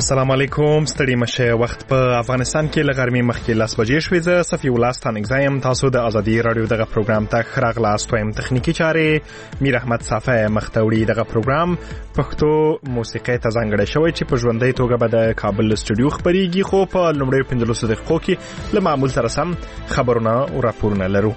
السلام علیکم، ستړي مشه. وخت په افغانستان کې لغرمې مخکې 10 بجې شوې. زه صفي الله ستانګزایم. تاسو د ازادي رادیو دغه پروګرام ته راغلاست. وایم تخنیکی چارې میر احمد صافی مختوړي. دغه پروګرام پښتو موسیقي ته ځانګړی شوی چې په ژوندۍ توګه به د کابل استودیو خبريږي، خو په لومړیو 15 دقیقو کې له معمول سره سم خبرونه او راپورونه لرو.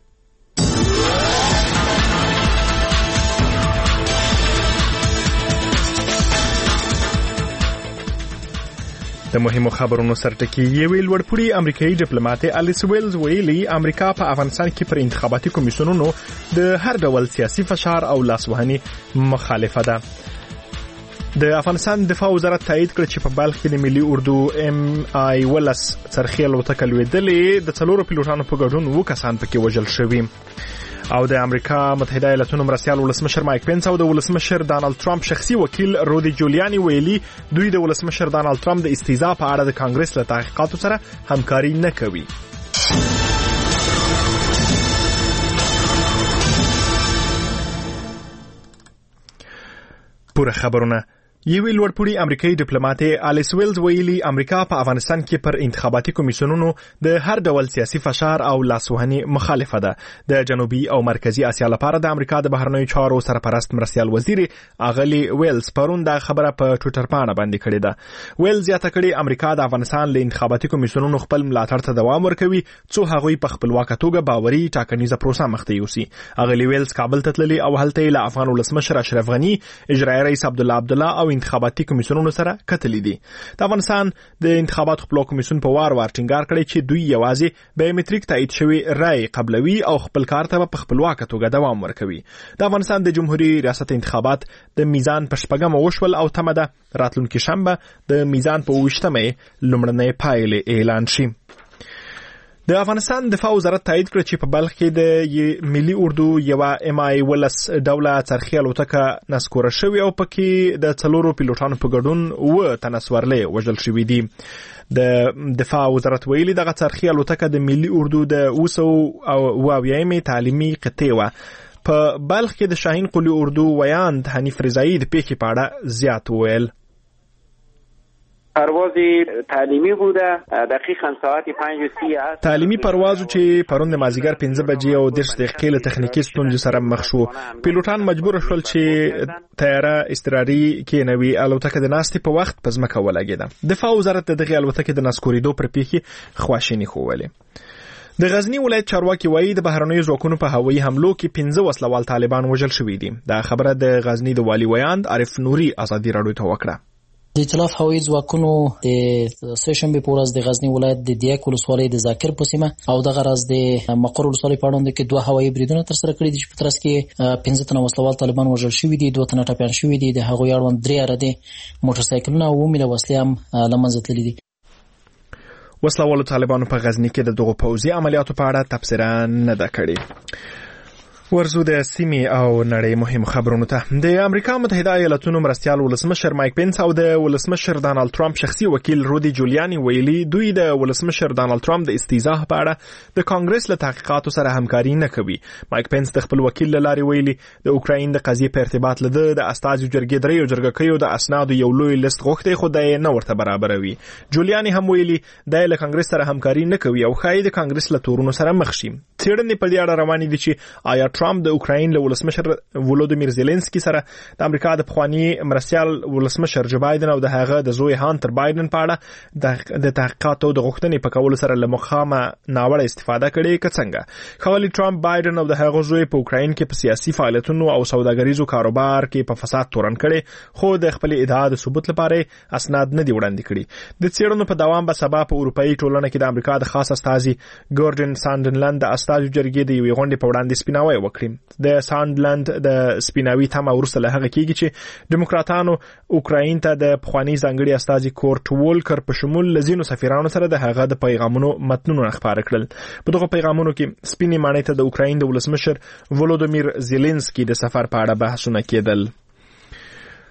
د مهمو خبرونو سرټکی یوې لوړپوړي امریکایي ډیپلوماټ الیس ویلز ویلي امریکا په افغانستان کې پر انتخاباتي کمیسیونونو د هر ډول سیاسي فشار او لاسوهنې مخالفه ده. د افغانستان دفاع وزارت تایید کړ چې په بلخ کې د ملي اردو MI-12 څرخي الوتکه لوېدلې، د 4 پیلوټانو په ګډون 2 کسان پکې وژل شوي. او د امریکا متحده ایالاتونو مرستیال ولسمشر مایک پنس او د ولسمشر ډانلډ ټرمپ شخصي وکیل رودي جولیانی ویلي دوی د ولسمشر ډانلډ ټرمپ د استیضاح په اړه د کانګرس له تحقیقاتو سره همکاري نه کوي. پوره خبرونه. یوې لوړپوړي امریکایي ډیپلوماټ الیس ویلز ویلي امریکا په افغانستان کې پر انتخاباتي کمیسیونونو د هر ډول سیاسي فشار او لاسوهنې مخالفه ده. د جنوبي او مرکزی اسیا لپاره د امریکا د بهرنیو چارو سرپرست مرستیال وزیر اغلی ویلز پرون دا خبره په ټوئیټر باندې باندې کړې ده. ویلز یاته کړي امریکا د افغانستان له انتخاباتي کمیسیونونو خپل ملاتړ ته دوام ورکوي څو هغوی په خپلواک توګه باوري ټاکنیزه پروسه مخته یوسي. اغلی ویلز کابل ته تللی او هلته له افغان ولسمشر اشرف غنی، اجرایي رئیس عبدالله او انتخاباتي کمیسیونونو سره کتلې دي. د افغانستان د انتخاباتو خپل کمیسیون په وار ټینګار کړی چې دوی یوازې بایومټریک تایید شوی رای قبلوي او خپل کار ته په خپلواک توګه دوام ورکوي. د افغانستان د جمهوریت ریاست انتخابات د میزان په شپږم وشول او تمه ده راتلونکي شنبه د میزان په 28مه لومړنۍ پایلې اعلان شي. د افغانستان دفاع وزارت تایید کړ چې په بلخ کې د ملي اردو یو MI-12 ډوله څرخي الوتکه نسکوره شوې او پکې د 4 پیلوټانو په ګډون 2 تن سورلې وژل شوي دي. د دفاع وزارت ویلي دغه څرخي الوتکه د ملي اردو د 200 تعلیمي قطعه و. په بلخ کې د شاهین قلی اردو ویاند حنیف رضایی د پیښې په اړه زیات ویل. پرواز تعلیمی بوده، دقیقاً ساعت 5:30 است. تعلیمی پروازو چې پرون د مازیګر 15 بجې او 10 دقیقې له تخنیکی ستونزې سره مخ شو. پیلوټان مجبور شول چې طیاره اضطراري کېنوي. الوتکه د ناستې په وخت په ځمکه ولګېده. دفاع وزارت دغه الوتکه د نسکورېدو پر پیښې خواشیني ښوولې. د غزنی ولایت چارواکي وایي د بهرنیو ځواکونو په هوایي حملو کې 15 وسلوال طالبان وژل شوي دي. دا خبره د غزنی د والي ویاند عارف نوري ازادي رادیو ته وکړه. د ائتلاف هوایي ځواکونو د سهشنبه په ورځ د غزنی ولایت د دیاک ولسوالۍ د ذاکر په سیمه او دغه راز د مقر ولسوالۍ په اړوند کې 2 هوایي بریدونه تر سره کړي دي چې په ترڅ کې 15 تنه وسلوال طالبان وژل شوي دي، 2 تنه ټپیان شوي دي. د هغوی اړوند 3 عرده موټرسایکلونه او ومې وسلې هم له منځه تللي دي. وسلوالو طالبانو په غزنی کې د دغو پوځي عملیاتو په اړه تبصره نه ده کړې. ورزو د سیمې او نړۍ مهم خبرونو ته. د امریکا متحده ایالاتونو مرستیال ولسمشر مایک پنس او د ولسمشر ډانلډ ټرمپ شخصي وکیل رودي جولیانی ویلي دوی د ولسمشر ډانلډ ټرمپ د استیضاح په اړه د کانګرس له تحقیقاتو سره همکاري نه کوي. مایک پنس د خپل وکیل له لارې ویلي د اوکراین د قضیې په ارتباط له د استازو جرګې درې جرګکیو د اسنادو یو لوی لیست غوښتي خو د نه ورته برابروي. جولیانی هم ویلي د له کانګرس سره همکاري نه کوي او خای د کانګرس له تورونو سره مخ شي. څېړنې په دې اړه روانې دي چې آیا ټرمپ د اوکراین له ولسمشر ولودیمیر زيلنسکي سره د امریکا د پخوانی مرستیال ولسمشر جو بایدن او د هغه د زوی هانتر بایدن په اړه د تحقیقاتو د غوښتنې په کولو سره له مخامه ناوړه استفاده کړي کڅنګه. خالي ټرمپ بایدن او د هغه زوی په اوکراین کې په سیاسي فعالیتونو او سوداګریزو کاروبار کې په فساد تورن کړي خو د خپل ادعا د ثبوت لپاره اسناد نه دی وړاندې کړي. د څېړنو په دوام به سبا په اروپאי ټولنه کې د امریکا د خاص استازي ګورډن ساندرلند د استازو جرګې د یوې غونډې په وړاندې سپیناوی وکړي. د ساندلند د سپیناوي تمه ورسره لهغه کېږي چې دیموکراتانو اوکراین ته د پخوانی ځانګړي استازي کورټ وولکر په شمول لزینو سفیرانو سره د هغه د پیغامونو متنونه خبره کړل. په دغه پیغامونو کې سپینې مانې ته د اوکراین د ولسمشر ولودیمیر زيلنسکي د سفر په اړه بحثونه کېدل.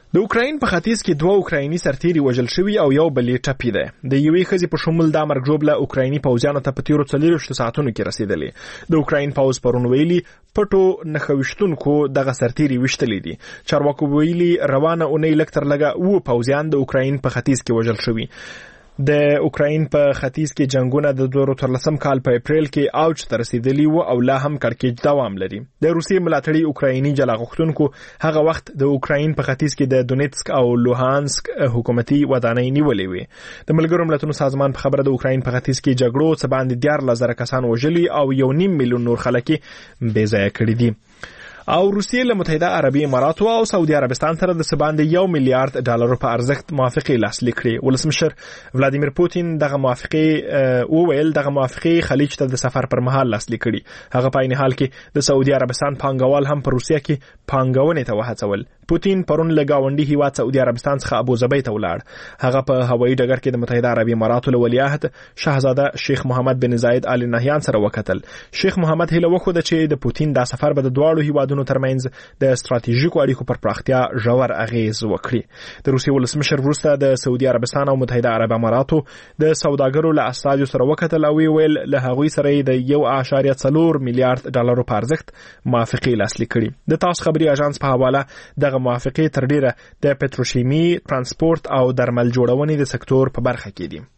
د اوکراین په ختیځ کې 2 اوکرایني سرتیري وژل شوي او یو بل یې ټپي دی. د یوې ښځې په شمول دا مرګ ژوبله اوکرایني پوځیانو ته په تیرو 24 ساعتونو کې رسیدلې. د اوکراین پوځ پرون ویلي پټو نښویشتونکو دغه سرتیري وشتلې دي. چارواکو ویلي روانه اونۍ لږ تر لږه 2 پوځیان د اوکراین په ختیځ کې وژل شوي. د اوکراین په ختیځ کې جنگونه د 2013 کال په اپریل کې اوج ته رسیدلی و او لا هم کړکېچ دوام لري. د روسیې ملاتړي اوکرایني جلا غوښتونکو هغه وخت د اوکراین په ختیځ کې د دونیتسک او لوهانسک حکومتي ودانۍ نیولې وې. د ملګرو ملتونو سازمان په خبره د اوکراین په ختیځ کې جګړو څه باندې 14,000 کسان وژلي او 1.5 میلیون نور خلک بې ځایه کړي دي. او روسیې له متحده عربي اماراتو او سعودي عربستان سره د سباند $1 میلیارډ په ارزښت موافقه لاسلیک کړې. ولسمشر ولادیمیر پوتین دغه موافقه خلیج ته د سفر پر مهال لاسلیک کړي. هغه په عین حال کې د سعودي عربستان پانګوال هم په روسیه کې پانګونې ته وهڅول. پوتین پرون له گاونډي هیواد سعودي عربستان څخه ابوظبي ته ولاړ. هغه په هوایي ډګر کې د متحده عربي اماراتو له ولیعهد شاهزاده شیخ محمد بن زاید آل نهیان سره وکتل. شیخ محمد هیله وکړه چې د پوتین دا سفر به د دواړو هیوادونو ترمنځ د ستراتیژیکو اړیکو پر پراختیا ژور اغیز وکړي. د روسیې ولسمشر وروسته د سعودي عربستان او متحده عرب اماراتو د سوداګرو له استازو سره وکتل او ویل له هغوی سره د $1.4 میلیارډ په ارزښت موافقه لاسلیک کړي. د تاس خبري اژانس په حواله دغه موافقه تر ډیره د پټروشیمي، ترانسپورت او درمل جوړونې د سکتور په برخه کې دي.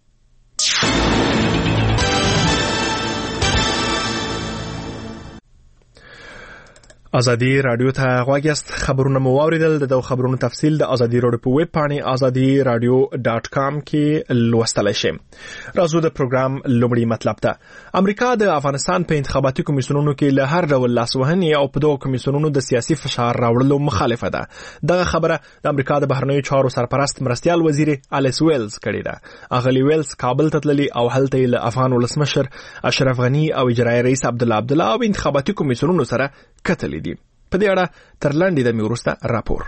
ازادي رادیو ته غوږ یاست. خبرونه مو واوریدل. د خبرونو تفصیل د ازادي رادیو په ویب پاڼې azadiradio.com کې لوستلای شئ. راځو د پروګرام لومړی مطلب ته. امریکا د افغانستان په انتخاباتي کمیسیونونو کې له هر ډول لاسوهنې او په دغو کمیسیونونو د سیاسي فشار راوړلو مخالفه ده. دغه خبره د امریکا د بهرنیو چارو سرپرست مرستیال وزیر الیس ویلز کړې ده. اغلی ویلز کابل ته تللی او هلته له افغان ولسمشر اشرف غنی او اجرایي رئیس عبدالله او انتخاباتي کمیسیونونو سره کتلې دي. په دې اړه تر لاندې د میورسته راپور.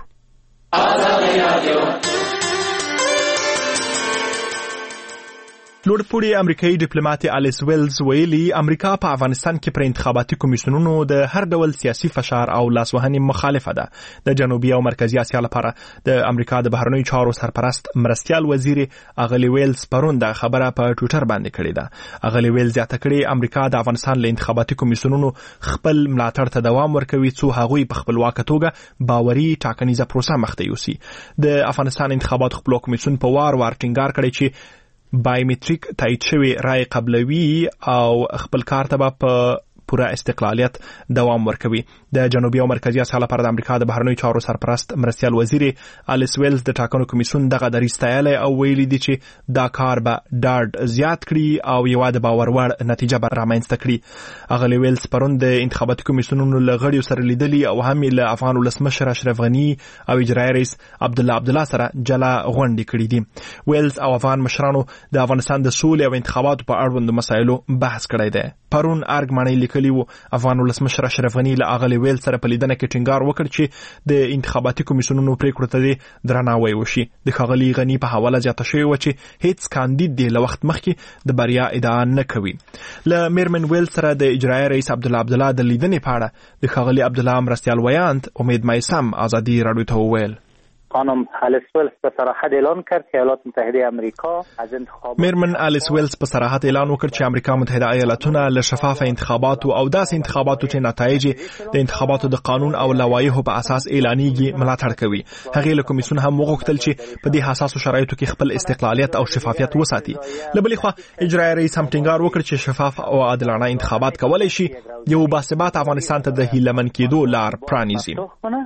لوړپوړي امریکایي ډیپلوماټ الیس ویلز ویلي امریکا په افغانستان کې پر انتخاباتي کمیسیونونو د هر ډول سیاسي فشار او لاسوهنې مخالفه ده. د جنوبي او مرکزي اسیا لپاره د امریکا د بهرنیو چارو سرپرست مرستیال وزیر اغلی ویلز پرون د خبره په ټوئیټر باندې کړې ده. اغلی ویلز زیاته کړې امریکا د افغانستان له انتخاباتي کمیسیونونو خپل ملاتړ ته دوام ورکوي څو هغوی په خپلواکه توګه باوري ټاکنیزه پروسه مخته یوسي. د افغانستان انتخاباتو خپلواک کمیسیون په وار ټینګار کړی چې بایومټریک تایید شوی رای قبلوي او خپل کار ته په پوره استقلالیت دوام ورکوي. د جنوبي او مرکزي اسیا لپاره د امریکا د بهرنیو چارو سرپرست مرستیال وزیر الیس ویلز د ټاکنو کمیسیون دغه دریځ ستایلی او ویلي دي چې دا کار به ډاډ زیات کړي او یوه د باور وړ نتیجه به رامنځته کړي. اغلی ویلز پرون د انتخاباتي کمیسیونونو له غړیو سره لیدلي او هم له افغان ولسمشر اشرف غنی او اجرایي رئیس عبدالله سره جلا غونډې کړي دي. ویلز او افغان مشرانو د افغانستان د سولې او انتخاباتو په اړوندو مسایلو بحث کړی دی. پرون ارګ لیکلی و افغان ولسمشر اشرف غنی له اغلی ویلز سره په لیدنه کې ټینګار وکړ چې د انتخاباتي کمیسیونونو پریکړو ته درناوی وشي. د ښاغلي غنی په حواله زیاته شوې وه چې هیڅ کاندید دی له وخت مخکې د بریا ادعا نه کوي. له میرمن ویلز سره د اجرایي رئیس عبدالله د لیدنې په اړه د ښاغلي عبدالله مرستیال ویاند امید میثم ازادي رادیو ته وویل. خانم الیس ویلز به صراحت اعلان کرد که ایالات متحده امریکا از انتخابات میرمن الیس ویلز په صراحت اعلان وکړ چې امریکا متحده ایالاتونه له شفاف انتخاباتو او داسې انتخاباتو چې نتایج د انتخاباتو د قانون او لوایحو په اساس اعلانېږي ملاتړ کوي. هغې له کمیسیون هم وغوښتل چې په دې حساسو شرایطو کې خپل استقلالیت او شفافیت وساتي. له بلې خوا اجرایي رئیس هم ټینګار وکړ چې شفاف او عادلانه انتخابات کولی شي یو باثبات افغانستان ته د هیلهمن کېدو لار پرانیزي.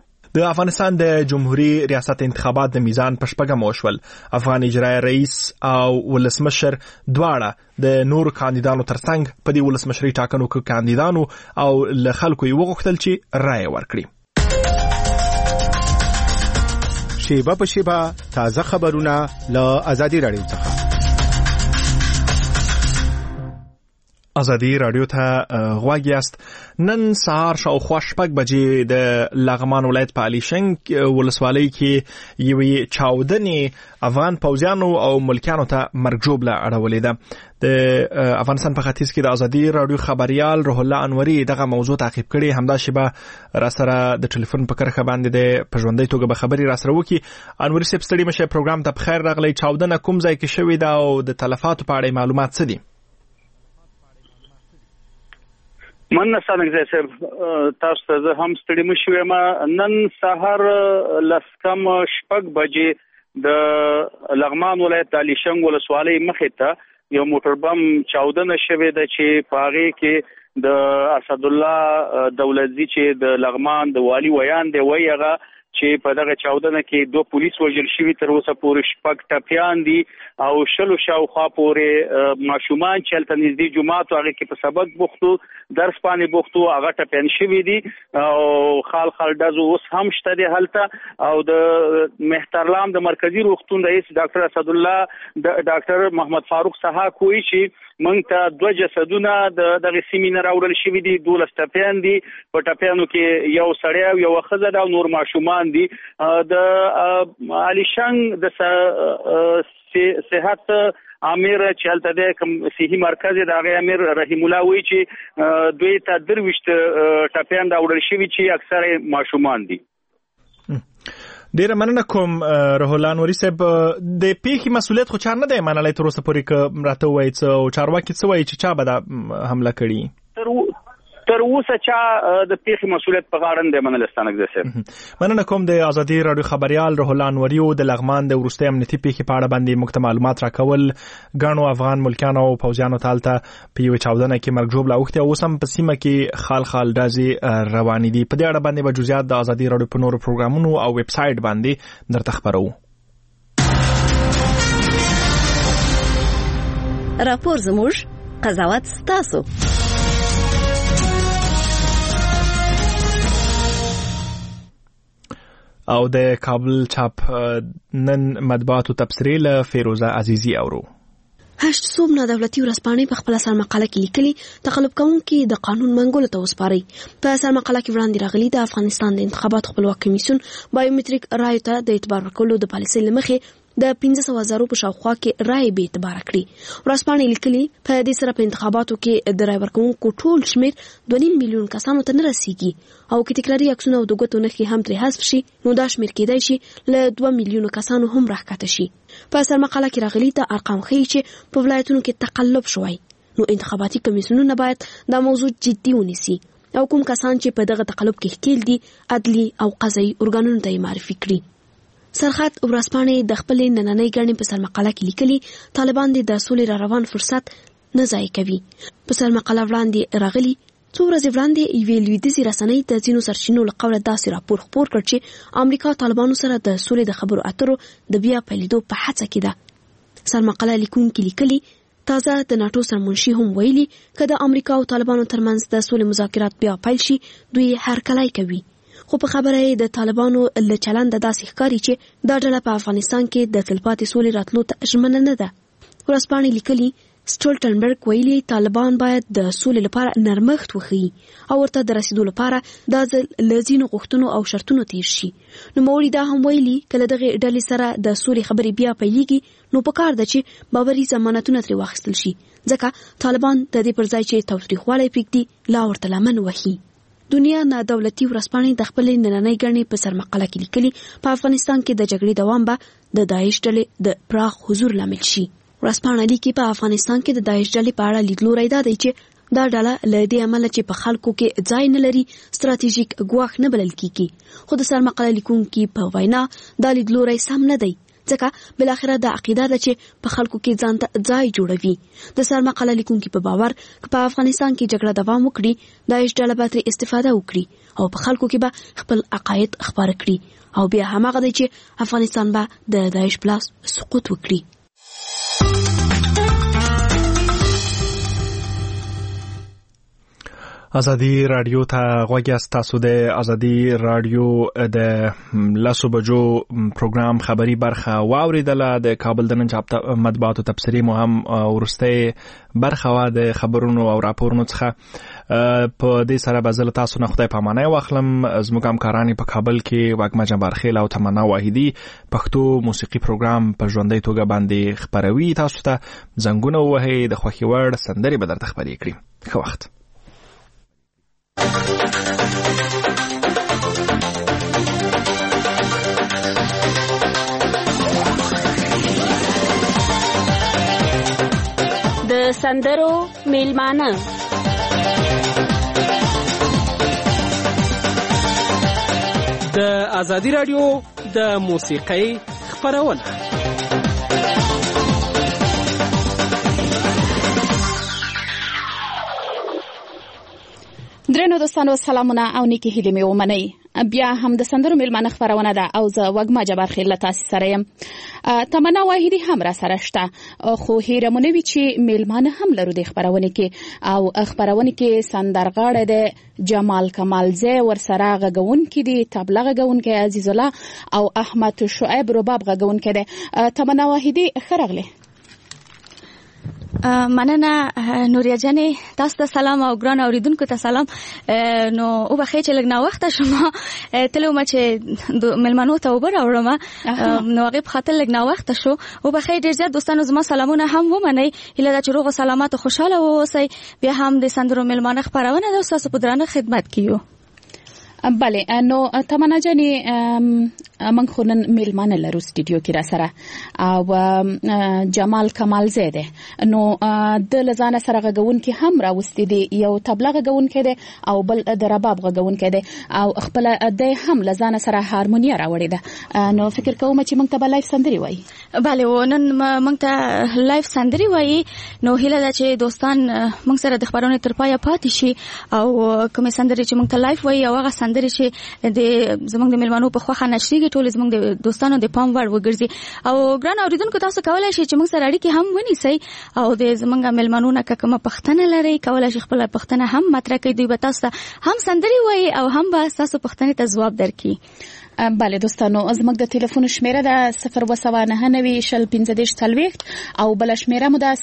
د افغانستان د جمهوریت ریاست انتخابات د میزان په شپږم وشول. افغان اجرایي رئیس او ولسمشر دواړه د نورو کاندیدانو ترڅنګ په دې ولسمشري ټاکنو کې کاندیدانو او له خلکو یې وغوښتل چې رای ورکړي. شیبه په شیبه تازه خبرونه له ازادي رادیو څخه. ازادي رادیو ته غوږ یاست. نن سهار شاوخوا 6 بجې د لغمان ولایت په الیشنګ ولسوالۍ کې یوې چاودنې افغان پوځیانو او ملکیانو ته مرګ ژوبله اړولې ده. د افغانستان په ختیځ کې د ازادي رادیو خبريال روح الله انوري دغه موضوع تعقیب کړي. همدا شیبه را سره د ټلیفون په کرخه باندې د پژوندۍ توګه به خبري را سره وکي. انوري صاحب ستړي مشه پروګرام ته بخیر راغلی. چاودنه کوم ځای کې شوې ده او د تلفاتو په اړه معلومات څه دي؟ من سانګ صاحب تاسو ته زه هم ستړي مشوم. نن سهار لسکم 6 بجې د لغمان ولایت د الیشنګ ولسوالۍ مخې ته یو موټر بم چاودنه شوې ده چې پاغه کې د اسد الله دولتزی چې د لغمان د والی ویان دی ویغه چې په دغه چاودنه کې 2 پولیس وژل شوي. تر اوسه پورې 6 ټپیان دي او شلو شاوخوا پورې ماشومان چې هلته نږدې جومات هغه کې په سبق بوختو درس باندې بوختو هغه ټپیان شوي دي او خال ډزو اوس هم شته دي هلته. او د مهترلام د مرکزی روغتون رئیس ډاکټر اسد الله د ډاکټر محمد فاروق سحاق وایي چې مونږ ته 2 جسدونه د سیمینار اورل شوي دي. 12 ټپیان دي. په ټپیانو کې یو سړی او یو ښځه ده او نور ماشومان دي. د الیشنګ د صحت امیر چې هلته د کوم صحي مرکز د هغه امیر رحیم الله وایي چې دوی ته 23 ټپیان دا اورل شوي چې اکثره ماشومان دي. ډیره مننه کوم روح الله انوري صاحب. د پیښې مسؤلیت خو چا نه دی منلی تر اوسه پورې که راته ووایي څه او چارواکي څه وایي چې چا به دا حمله کړي؟ تر اوسه چا د پیښې مسؤلیت په غاړه نه دی منلی ستانک صاحب. مننه کوم د ازادي رادیو خبريال روح الله انوري او د لغمان د وروستۍ امنیتي پیښې په اړه باندې موږ ته معلومات راکول. ګڼو افغان ملکیانو او پوځیانو ته هلته په یوې چاودنه کې مرګ ژوبله اوښتې او اوس هم په سیمه کې خال ډزې روانې دي. په دې اړه باندې به جزئیات د ازادي رادیو په نورو پروګرامونو او ویب سایټ باندې درته خبرو. راپور زموږ، قضاوت ستاسو. او د کابل چاپ نن مطبوعاتو تبصرې له فیروزه عزیزی اورو. 8 صوب نادولتي ورځپاڼې په خپل سر مقاله کې لیکلي تقلب کوونکي د قانون منګولو ته وسپاري. په سر مقاله کې وړاندې راغلي د افغانستان د انتخاباتو خپلواک کمیسیون بایومټریک رایو ته د اعتبار ورکولو د پالیسۍ له مخې د 15,000 په شاوخوا کې رای به اعتبار کړي. ورځپاڼې لیکلي په دې سره په انتخاباتو کې د رای ورکوونکو ټول شمیر 2.5 میلیون کسانو ته نه رسیږي او که تکراري عکسونه او د ګوتو نښې هم ترې حذف شي نو دا شمیر کېدای شي له 2 میلیونو کسانو هم راښکته شي. په سر مقاله کې راغلي د ارقام ښیي چې په ولایتونو کې تقلب شوی نو انتخاباتي کمیسیونونه باید دا موضوع جدي ونیسي او کوم کسان چې په دغه تقلب کې ښکیل دي عدلي او قضایي ارګانونو ته معرفي کړي. سرحد ورځپاڼې د خپل نننۍ ګڼې په سر مقاله کې لیکلي طالبان د سولې را روان فرصت نه ضایع کوي. په سر مقاله وړاندې راغلي څو ورځې وړاندې یوې لویدیځې رسنۍ د ځینو سرچینو له قوله داسې راپور خپور کړ چې امریکا طالبانو سره د سولې د خبرو اترو د بیا پیلېدو په هڅه کې ده. سر مقاله لیکونکي لیکلي تازه د ناتو سرمنشي هم ویلي که د امریکا او طالبانو ترمنځ د سولې مذاکرات بیا پیل شي دوی هرکلی کوي. خو په خبره د طالبانو له چلند داسې ښکاري چې دا ډله په افغانستان کې د تلپاتې سولې راتلو ته ژمنه نه ده. ورځپاڼې لیکلي سټولټنبرګ ویلي طالبان باید د سولې لپاره نرمښت وښیي او ورته د رسیدو لپاره دا ځل له ځینو غوښتنو او شرطونو تیر شي. نوموړي دا هم ویلي که له دغې ډلې سره د سولې خبرې بیا پیلېږي نو پکار ده چې باوري ضمانتونه ترې واخیستل شي ځکه طالبان د دې پر ځای چې تاوتریخوالی پرېږدي لا ورته لمن وهي. دنیا نادولتي ورځپاڼې د خپل نننۍ ګڼې په سر مقاله کې لیکلي په افغانستان کې د جګړې دوام به د داعش ډلې د پراخ حضور لامل شي. ورځپاڼه لیکي په افغانستان کې د داعش ډلې په اړه لیدلوری دا دی چې دا ډله له دې امله چې په خلکو کې ځای نه لري ستراتیژیک ګواښ نه بلل کیږي. خو د سر مقاله لیکونکي په وینا دا لیدلوری سم نه دی ځکه بل اخره د عقیده ده چې په خلکو کې ځان ته ځای جوړوي. د سر مقاله لیکونکي په باور که په افغانستان کې جګړه دوام وکړي داعش ډله به ترې استفاده وکړي او په خلکو کې به خپل عقاید خپاره کړي او بیا هماغه دی چې افغانستان به د داعش پلاس سقوط وکړي. ازادي رادیو ته غوږ یاست. تاسو د ازادي رادیو د لاسو بجو پروګرام خبری برخه واوریدله. د کابل د نن چاپ مطبوعاتو تبصرې مو هم ورسته برخه وا د خبرونو او راپورونو څخه. په دې سره به زه تاسو نه خدای پامانه واخلم. زموږ همکاران په کابل کې واګما جبارخیل او تمنا واحدی پښتو موسیقي پروګرام په ژوندۍ توګه باندې خبروي. تاسو ته زنګونه وهي د خوښي وړ سندري به درته خبرې کړي. ښه وخت. د سندرو میلمانه د ازادي رادیو د موسیقۍ خبرونه. درنو دوستانو سلامونه او نیکی هیلې مې ومنئ. بیا هم د سندرو میلمانه خبرونه ده او زه وګما جبارخیل له تاسو سره یم. تمنا واحدی هم را سره شته، خو هیره مونږ وی چې میلمانه هم لرو د خبرونه کې او خبرونه کې سندرغاړه ده جمال کمالزی ورسره غږون کې دي، تبله غږون کې عزیز الله او احمد شعیب رباب غږون کې ده. تمنا واحدی خرغله. مننه نوریا جانې، تاسو ته سلام او ګران اوریدونکو ته سلام. نو او بخیر چې لږ نا وخت شوم تلو ما چې ملمنو ته وبر اورم نو هغه په خاطر لږ نا وخت شو. او بخیر ډیر زیات دوستانو زما سلامونه هم ومنئ. هیله ده چې روغ او سلامت او خوشاله اوسئ. بیا هم د سندرو ملمنه خبرونه د تاسو په درانه خدمت کیو. بله، نو تمنا جانی من خونن میلمانه لرو استودیو کې را سره او جمال کمالزی ده. نو د لزانه سره غږون کې هم را وستې دي، یو تبله غږون کې ده او بل د رباب غږون کې ده او خپل د هم لزانه سره هارمونیا راوړې ده. نو فکر کوم چې موږ ته لایف سندري وایي. بله، ونن موږ ته لایف سندري وایي. نو هیله ده چې دوستان موږ سره د خبرونې تر پایه پاتې شي او کومه سندري چې موږ ته لایف وایي او هغه سندري چې د زمونږ د میلمانو په خوخه نشریږي ټول زمونږ د دوستانو د پام وړ وګرځي. او ګران اوریدونکو تاسو کولای شئ چې موږ سره اړیکې هم ونیسئ او د زمونږ میلمانو نه کومه پوښتنه لرئ کولای شئ خپل پوښتنه هم مطرح کړئ. دوی به تاسو ته هم سندري وایي او هم به تاسو پوښتنې ته ځواب درکړي. بله دوستانو، زموږ د ټلیفون شمیره ده 029901540 او بل شمیره مو ده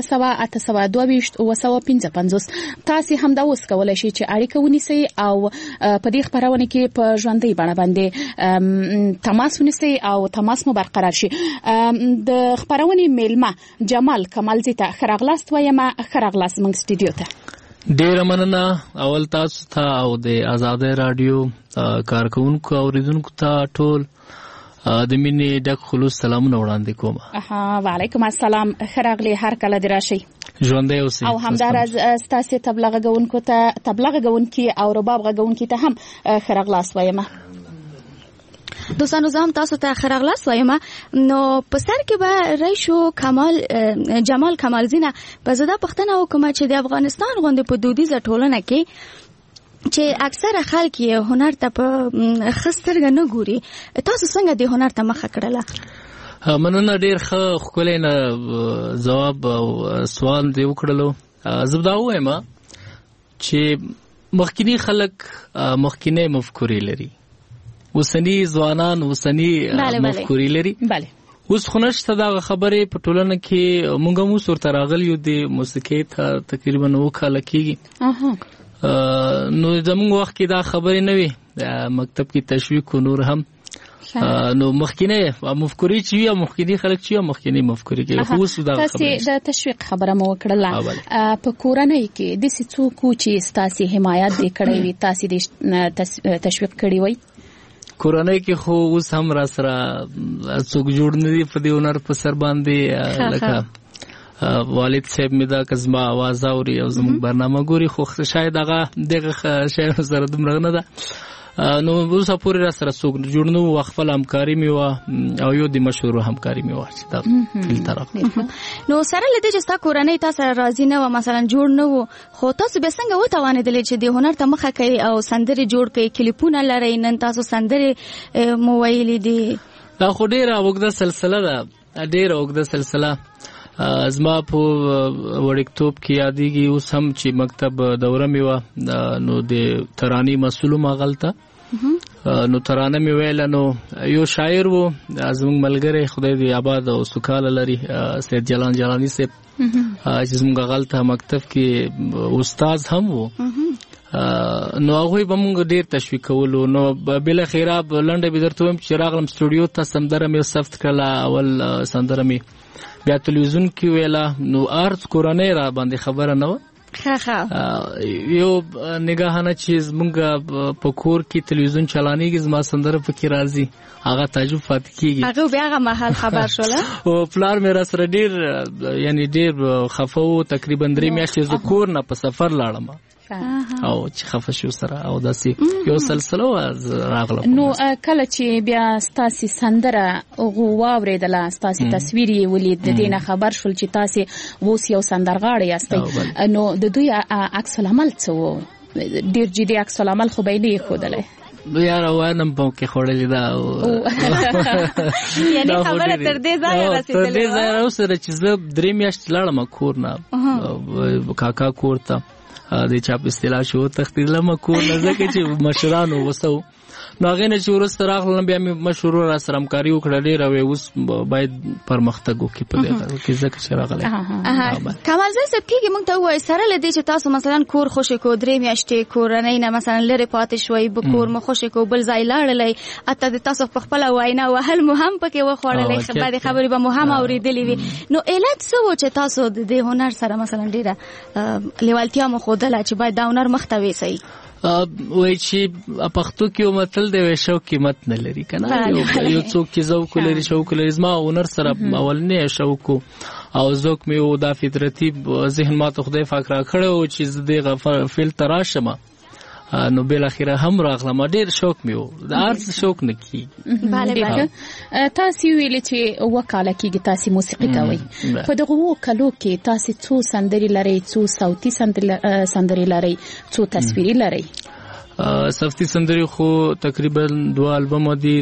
080822255. تاسو هم دا اوس کولای شئ چې اړیکه ونیسئ او په دې خبرونه کې په ژوندۍ بڼه باندې تماس ونیسئ او تماس مو برقرار شي. د خبرونه میلمه جمال کمالزی ته خراغلاست وایم. خراغلاست موږ استودیو ته. ډیر مننه اول تاسو ته او د آزاد رادیو کارکونکو اوریدونکو ته ټول د مینې ډک خلوص سلامونه وړاندې کوم. وعلیکم السلام. خراغلی هر کله دراشي ژوندۍ اوسئ. او همدارز ستاسو تبله غږونکو ته تبله غږونکي او رباب غږونکي ته هم خراغلاس وایم. دوستانو زه هم تاسو ته خراغلاس وایم. نو په سر کې به رئیسو جمال کمالزی نه په زده پښتنه وکړه چې د افغانستان غونډې په دودیزه ټولنه کې چې اکثره خلک یې هنر ته په خسترګه نه ګوري، تاسو څنګه د هنر ته مخه کړله؟ مننه، ډیر ښه ښکلی نه ځواب او سوال دی وکړلو. زه دا وایم چې مخکینی خلک مخکینی مفکورې لري، اوسنی ځوانان اوسنی مفکورې لري. بله، اوس خو نشته دغه خبرې په ټولنه کې. موږ هم اوس ورته راغلي یو د موسیقۍ ته تقریبا 9 کاله کېږي. نو زموږ وخت کې دا خبرې نه وي، مکتب کې تشویق و نور هم. نو مخکینه مفکورې چې یا مخکینی خلک چې یا مخکینی مفکورې کې خو اوس دا خبره تاسو د تشویق خبره مو وکړله. په کورنۍ کې د څوک چې تاسو حمایت وکړی وي، تاسو د تشویق کړی وي؟ کورنۍ کې خو اوس هم را سره څوک جوړ نه دي په دې هنر په سر باندې. لکه والد صاحب می دا کزما आवाज اوري او زموږ برنامه ګوري، خو شاید هغه دغه شی سره دومره نه ده. نو اوس پورې را سره څوک جوړ نه و. خپل همکاري می و او یو د مشهور همکاري می و چې دا فلتر. نو سره لدې چې تاسو کورنۍ تاسو راضي نه و مثلا جوړ نه و، خو تاسو به څنګه وتوانیدل چې د هنر ته مخه کوي او سندري جوړ کوي، کلیپونه لري، نن تاسو سندري مو ویلې دي؟ دا خو ډیره وګړه سلسله ده، ډیره وګړه سلسله. زما په وړکتوب کې یادېږي اوس هم چې مکتب دوره مې وه نو د ترانې مسؤل وم هغلته نو ترانه مې ویله نو یو شاعر و زموږ ملګری خدای دې آباد او سوکاله لري سید جلان جلانی صاحب چې زموږ هغلته مکتب کې استاد هم و نو هغوی به مونږ ډېر تشویق کولو نو بالاخره لنډه به درته ووایم چې راغلم سټوډیو ته سندره مې ثبت کړله اول سندره مې بیا تلویزیون کې ویله نو ارڅ کورنۍ را باندې خبره نه وه یو نگاهانه چې زمونږ په کور کې تلویزیون چلانیږي زما سندره پکې راځي هغه تعجب پاتې کېږي هغه بیا هغه مهال خبر شوله او پلار مې را سره ډېر یعنی ډېر خفه و تقریبا 3 میاشتې زه کور نه په سفر لاړم او چې خفه شو سره او داسې یو سلسله راغله نو کله چې بیا ستاسي سندره واورېدله ستاسي تصویر یې ولید د دې نه خبر شول چې تاسې اوس یو سندرغاړی یاستئ نو د دوی عکس العمل څه و ډېر جدي عکس العمل خو به یې نه ښودلی یاره وانم په کې خوړلې ده یعنی خبره تر دې ځایه رسېدلې تر دې ځایه راوسره چې زه 3 میاشتې لاړم کور نه کاکا کور ته د چاپ اصطلاح شو تختیدلم کور نه ځکه چې مشرانو وسو نو هغې نه چې وروسته راغلم بیا مې مشورو را سره همکاري وکړه ډېره وې اوس باید پرمختګ وکړي په دې کې ځکه چې راغلی کمالزی صاحب کېږي موږ ته ووایي سره له دې چې تاسو مثلا کور خوشې کو 3 میاشتې کورنۍ نه مثلا لرې پاتې شوئ کور مو خوشې کو بل ځای لاړلی حتی د تاسو په خپله وینا وهل مو هم پکې وخوړلی بعضې خبرې به مو هم اورېدلې وي نو علت څه و چې تاسو د دې هنر سره مثلا ډېره لیوالتیا مو ښودله چې باید دا هنر مخ ته ویسئ وای چې پښتو کې یو متل دی وای شوق قیمت نه لري کنه یو څوک چې ذوق لري شوق لري زما هنر سره اولنې شوق او ذوق مې و دا فطرتي ذهن ما ته خدای پاک را کړو چې دغه فعل تراشم نو بل اخیره هم راغلم ډېر شوق مې و د ارز شوق نه کی بله تاسو ویل چې وکاله کېږي تاسو موسیقي کوي په دغه وکالو کې تاسو څو سندري لري څو صوتي سندري لري څو تصویري لري صوتي سندري خو تقریبا 2 البوم دي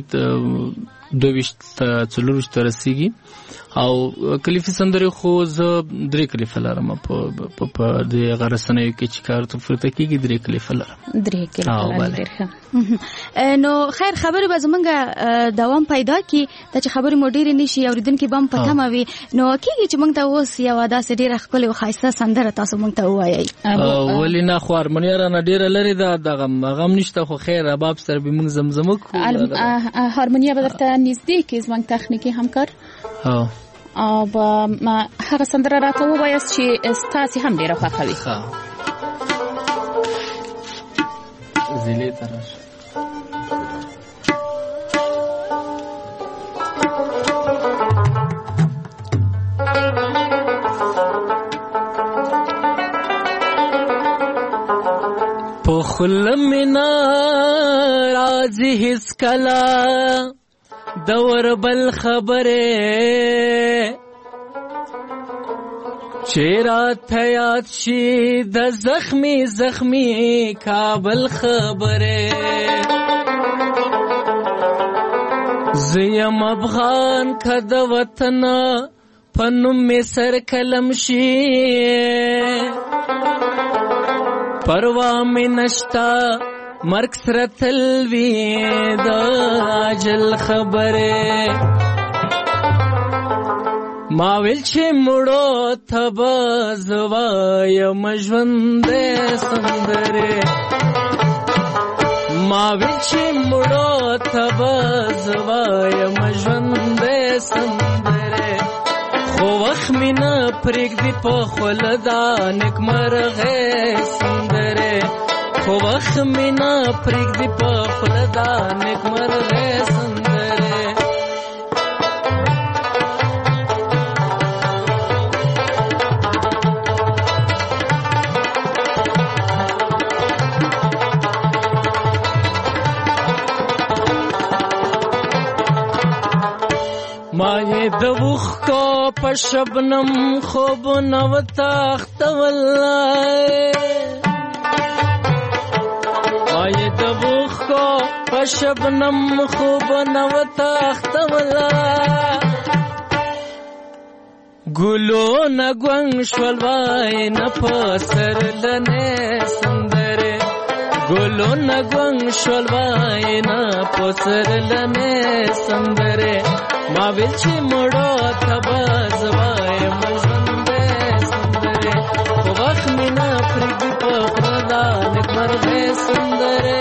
24 رسیږي او کلیفي سندري خو زه 3 کلیف لرم په د غرسنې کې چې کار ته فرته کېږي 3 کلیف لرم 3 کلیف نو خیر خبره به زمونږ دوام پیدا کی د چې خبرې مو ډېرې نشي اوریدونکي به هم په تمه وي نو کېږي چې موږ ته اوس یوه داسې ډېره ښکلې او ښایسته سندره تاسو موږ ته ووایئ ولې نه خو هارمونیا رانه ډېره لرې ده دغه هغه هم نشته خو خیر رباب سره به موږ زمزمه کوو هارمونیا به درته نږدې کې زموږ تخنیکي همکار او هغه سندره راته ووایاست چې ستاسې هم ډېره خوښوي زیلې ته راشه په خوله مې نه راځي هېڅ کله دور بل خبره چې راته یاد شي د زخمی کابل خبره زیم افغان که د وطن په نوم مې سر کلم شي پروا مې نشتا مرګ سره تل وي د اجل خبره ما ویل چې مړو ته به زه وایم ژوندی سندرې ما ویل چې مړو ته به زه وایم ژوندی سندرې خو وخت مې نه پرېږدي په خوله دا نېکمرغې سندرې خو وخت مې نه پرېږدي په خوله دا نېکمرغې سندرې ما یې د اوښکو په شبنم خوبونه وتښتولای ما یې د اوښکو په شبنم خوبونه وتښتولای ګلونه ګونګ شول وای نه پسرلنې سندره ګلونه ګونګ شول وای نه پسرلنې سندره ما ویل چې مړو ته باز وای مژوندې سندره په وخت مې نه پرېږدي په خره دا نېکمرغې سندره.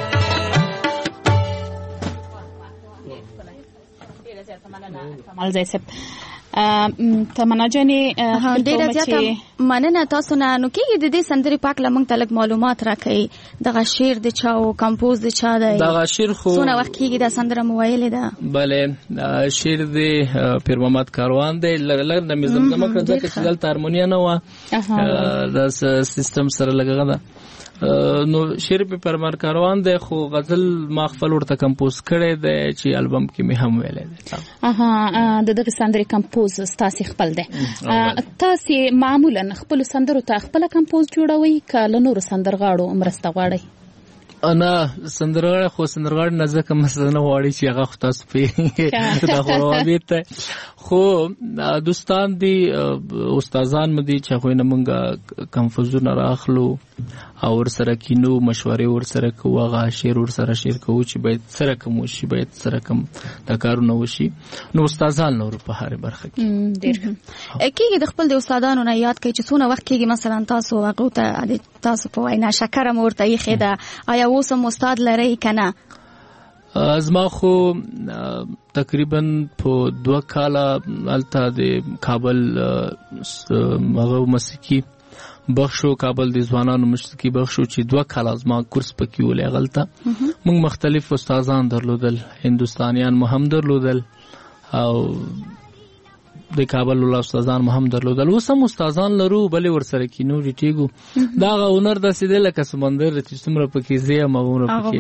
کمال زی صاحب تمنا جانې ډېره زیاته مننه تاسو نه. نو کېږي د دې سندرې پاک له موږ ته لږ معلومات راکوي. دغه شعر د چا او کمپوز د چا دی؟ دغه شعر خو څونه وخت کېږي دا سندره مو ویلې ده؟ بله شعر د پیر محمد کاروان دی. لږ د مې زمزمه کړه ځکه چې دلته هارمونیا نه وه د سیستم سره لږه ده. نو شعر په پرمار کاروان دی خو غزل ما خپل ورته کمپوز کړی دی چې البم کې مې هم ویلی دی. د دغه سندرې کمپوز ستاسې خپل دی. تاسې معمولا خپلو سندرو ته خپله کمپوز جوړوئ که له نورو سندرغاړو مرسته غواړئ؟ نه سندرغاړی خو سندرغاړی نه ځکه مرسته نه غواړي چې هغه خو تاسو پې دا خو روابط دی. خو دوستان دي استادان مو دي چې هغوی نه مونږ کمپوزونه رااخلو او ورسره کینو مشورې ورسره کوو هغه شعر ورسره شعر کوو چې باید سره کم وشي باید سره کم دا کارونه وشي. نو استادان نور په هره برخه کې ډېر کېږي د خپل د استادانو نه یاد کوي چې څونه وخت کېږي مثلا تاسو هغو ته تاسو په وینا شکره مو ورته ایښې ده آیا اوس هم استاد لرئ که نه؟ زما خو تقریبا په 2 کاله هلته د کابل هغه موسیقي بخشو کابل د ځوانانو موسیقي بخشو چې 2 کاله زما کورس پکې ولې هغلته موږ مختلف استادان درلودل هندوستانیان مو هم درلودل او د کابل ول استادان مو هم درلودل. اوس هم استادان لرو بلې ورسره کینو ریټیګو دا هنر داسې دی لکه سمندر چې څومره پکې ځي هماغومره پکې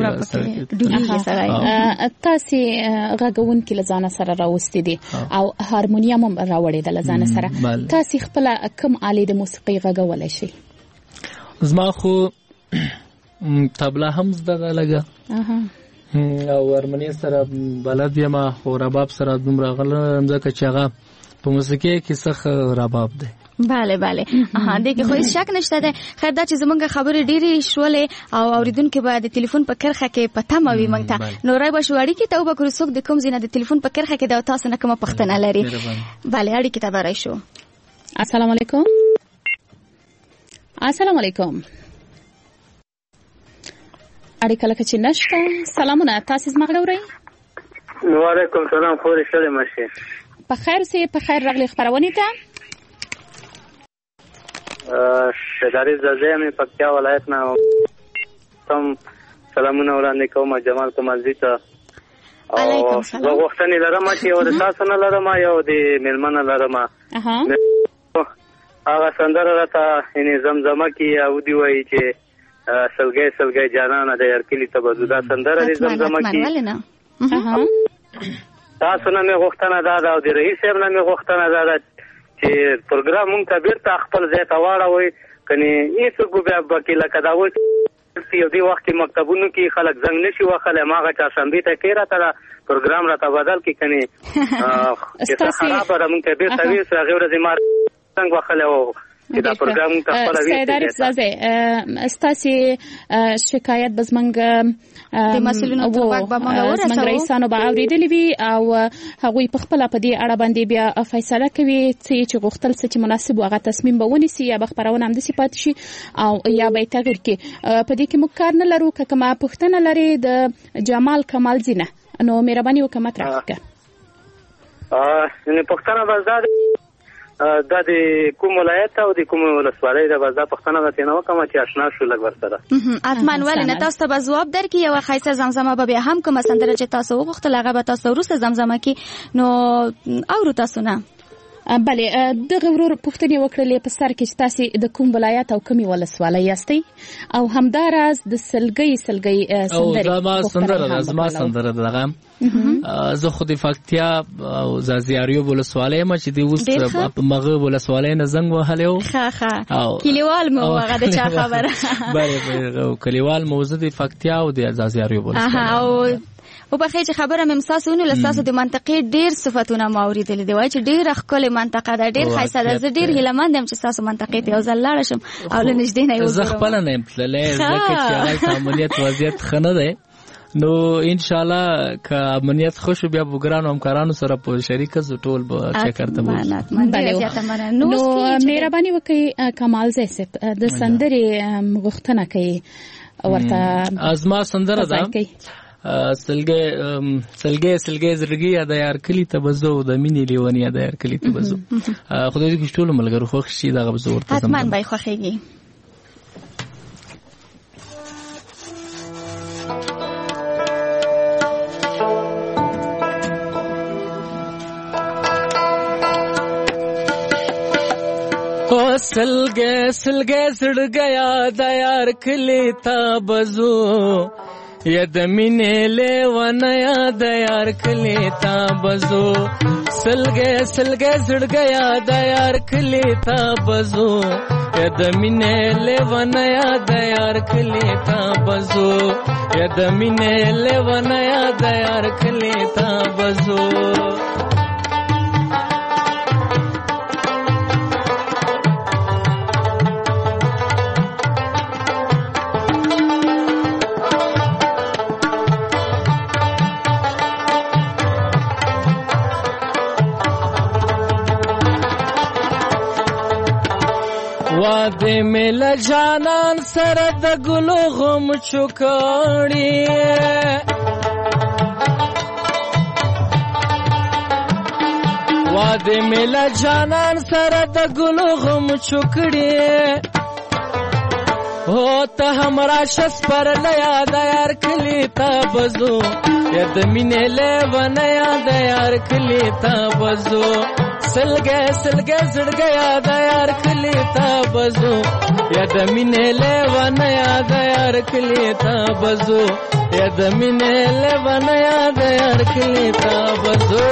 تاسې غږونکي له ځانه سره راوستي دي او هارمونیم هم راوړې ده له ځانه سره. تاسې خپله کوم آلې د موسیقۍ غږولی شئ؟ زما خو طبله هم زده ده لږه او هارمونیم سره بلد یم خو رباب سره دومره غلم ځکه چې هغه په موسیقۍ کې څخه رباب دی. بله بله دې کې خو هیڅ شک نشته دی. خیر دا چې زمونږ خبرې ډېرې شولې او اورېدونکي به د تلیفون په کرښه کې په تمه وي موږ ته نو رای به شو اړیکې ته وبکړو څوک د کوم ځای نه د تلیفون په کرښه کې د تاسو نه کومه پوښتنه لري. بله اړیکې ته به رای شو. السلام علیکم. السلام علیکم. اړیکه لکه چې نشته. سلامونه تاسې زما غږ اورئ؟ وعلیکم سلام خورې شلې مشي په خیر سي په خیر راغلي خبرونه ته شداري زازه مې پکتیا ولایت نه تم سلامونه وړاندې کوم جمال کمالزي ته او زه وختنی لرم چې یو د تاسو نه لرم یو د ملمنه لرم هغه سندره راته یعنی زمزمه کې او دی وایي چې سلګي جانانه د یارکلی ته بزودا سندره د زمزمه کې تاسو نه مې غوښتنه دا او د رئیس صاحب نه مې غوښتنه دا چې پروګرام مونږ ته بیرته خپل ځای ته واړوي کني هیڅ بیا بکې لکه دا وایي یو دی وخت مکتبونو کې خلک زنګ نشي وخله ماغه چا شنبه ته کې راته پروګرام راته بدل کې کني چې خراب را مونږ ته بیرته وي هغه ورځ ما څنګه وخله چې دا پروګرام ته خپل وی استاسي شکایت بزمنګ د مسؤلینو په واک به موږ ورسوو رئیسانو به اوریدلې وي او هغوی په خپل په دې اړه باندې بیا فیصله کوي چې غوښتل څه چې مناسب هغه تصمیم به ونیسي یا به خبرونه هم د صفات شي او یا به تغیر کې په دې کې موږ کار نه لرو که کومه پوښتنه لري د جمال کمال زینه نو مهرباني وکړه مطرح کړه. نه پوښتنه بازار دا د کوم ولایت او د کوم ولسوالۍ د بازار پښتنه غته نه وکم چې آشنا شو لګ ورسره اتمن ولې نه تاسو ته جواب درکې یو خیسه زمزمه به هم کوم سندره چې تاسو وغوښتل هغه به تاسو ورسره زمزمه کې نو او تاسو نه بله دغه ورور پوښتنه وکړلې په سر کې چې تاسو د کوم ولایت او کومي ولسوالۍ یاستئ او همداراز د سلګي سندره زما سندره دغه زه خو د فاکتیا او زازیاریو ولسوالۍ ما چې دی اوس په مغه ولسوالۍ نه زنګ وهلو او کلیوال مو هغه د چا خبره بله کلیوال موزه د فاکتیا او د زازیاریو ولسوالۍ او په خې چې خبره مې مساسونه لساسو د منطقې ډیر صفاتونه ما اوریدل دی وای چې ډیر ښکلې منطقه ده ډیر ښایسته ده زه ډیر هیلهمند یم چې تاسو منطقې ته یو ځل لاړ شم او له نږدې نه یو زه خپل نه یم تللی ځکه چې هغه امنیت وضعیت ښه نه دی نو ان شاء الله که امنیت خوش بیا وګرانو همکارانو سره په شریکه ز ټول به چکر ته وځو نو مهرباني وکړئ کمال زیسف د سندرې غوښتنه کوي ورته ازما سندره ده سلګي زړګي یاد یار کلی ته بزو د مینې لیونی یاد یار کلی ته بزو خدای دې ټول ملګرو خوښ شي دا غو ورته حتما به خوښيږي سلګي زړګي یاد یار کلی ته بزو ید مینې لیوان یاد یار کلی تا بزو سلګي زړګي یاد یار کلی تا بزو ید مینې لیوان یاد یار کلی تا بزو ید مینې لیوان یاد یار کلی تا بزو واده مل جانان سره د ګلو غم چوکاړي واده مل جانان سره د ګلو غم چوکړي هو ته همرا شس پر لیا د یار کلی تا بزو ید مینې لیوان یاد یار کلی تا بزو سلګي زړګي یاد یار کلی تا بزو ید مینې لیوان یاد یار کلی تا بزو ید مینې لیوان یاد یار کلی تا بزو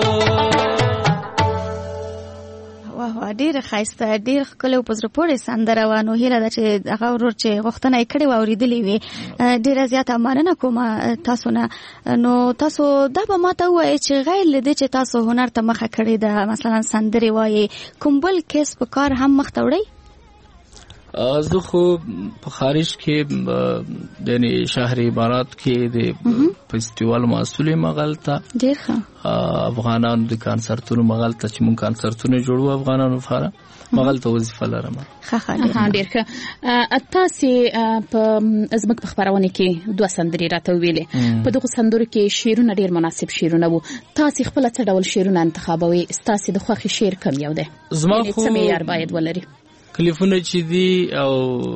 واه ډیر خاصه ډیر ښکلې په زړه پورې سندره و نو هیله ده چې هغه ورور چې غوښتنه یې کړې و اورېدلې وي ډیره زیاته مننه کوم تاسو نه نو تاسو دا به ماته ووایئ چې غیر له دې چې تاسو هنر ته مخه کړې ده مثلا سندرې وایي کوم بل کسب کار هم مخ ته وړئ زه خو په خارج کې یعنی شهر امارات کې د فستیوال مسؤل مغلطه ډیر ښه افغانانو د کانسرتونو مغلطه چې مونږ کانسرتونه جوړو افغانانو لپاره مغلطه وظیفه لرم ښه ډیر ښه تاسو په ازمک په خبرونه کې دوه سندري راته ویلې په دغه سندرو کې شعرونه ډیر مناسب شعرونه وو تاسو خپل څه ډول شعرونه انتخابوي تاسو د خوښي شعر کم یو ده زما خو څه معیار باید ولري کلیفونه چې دي او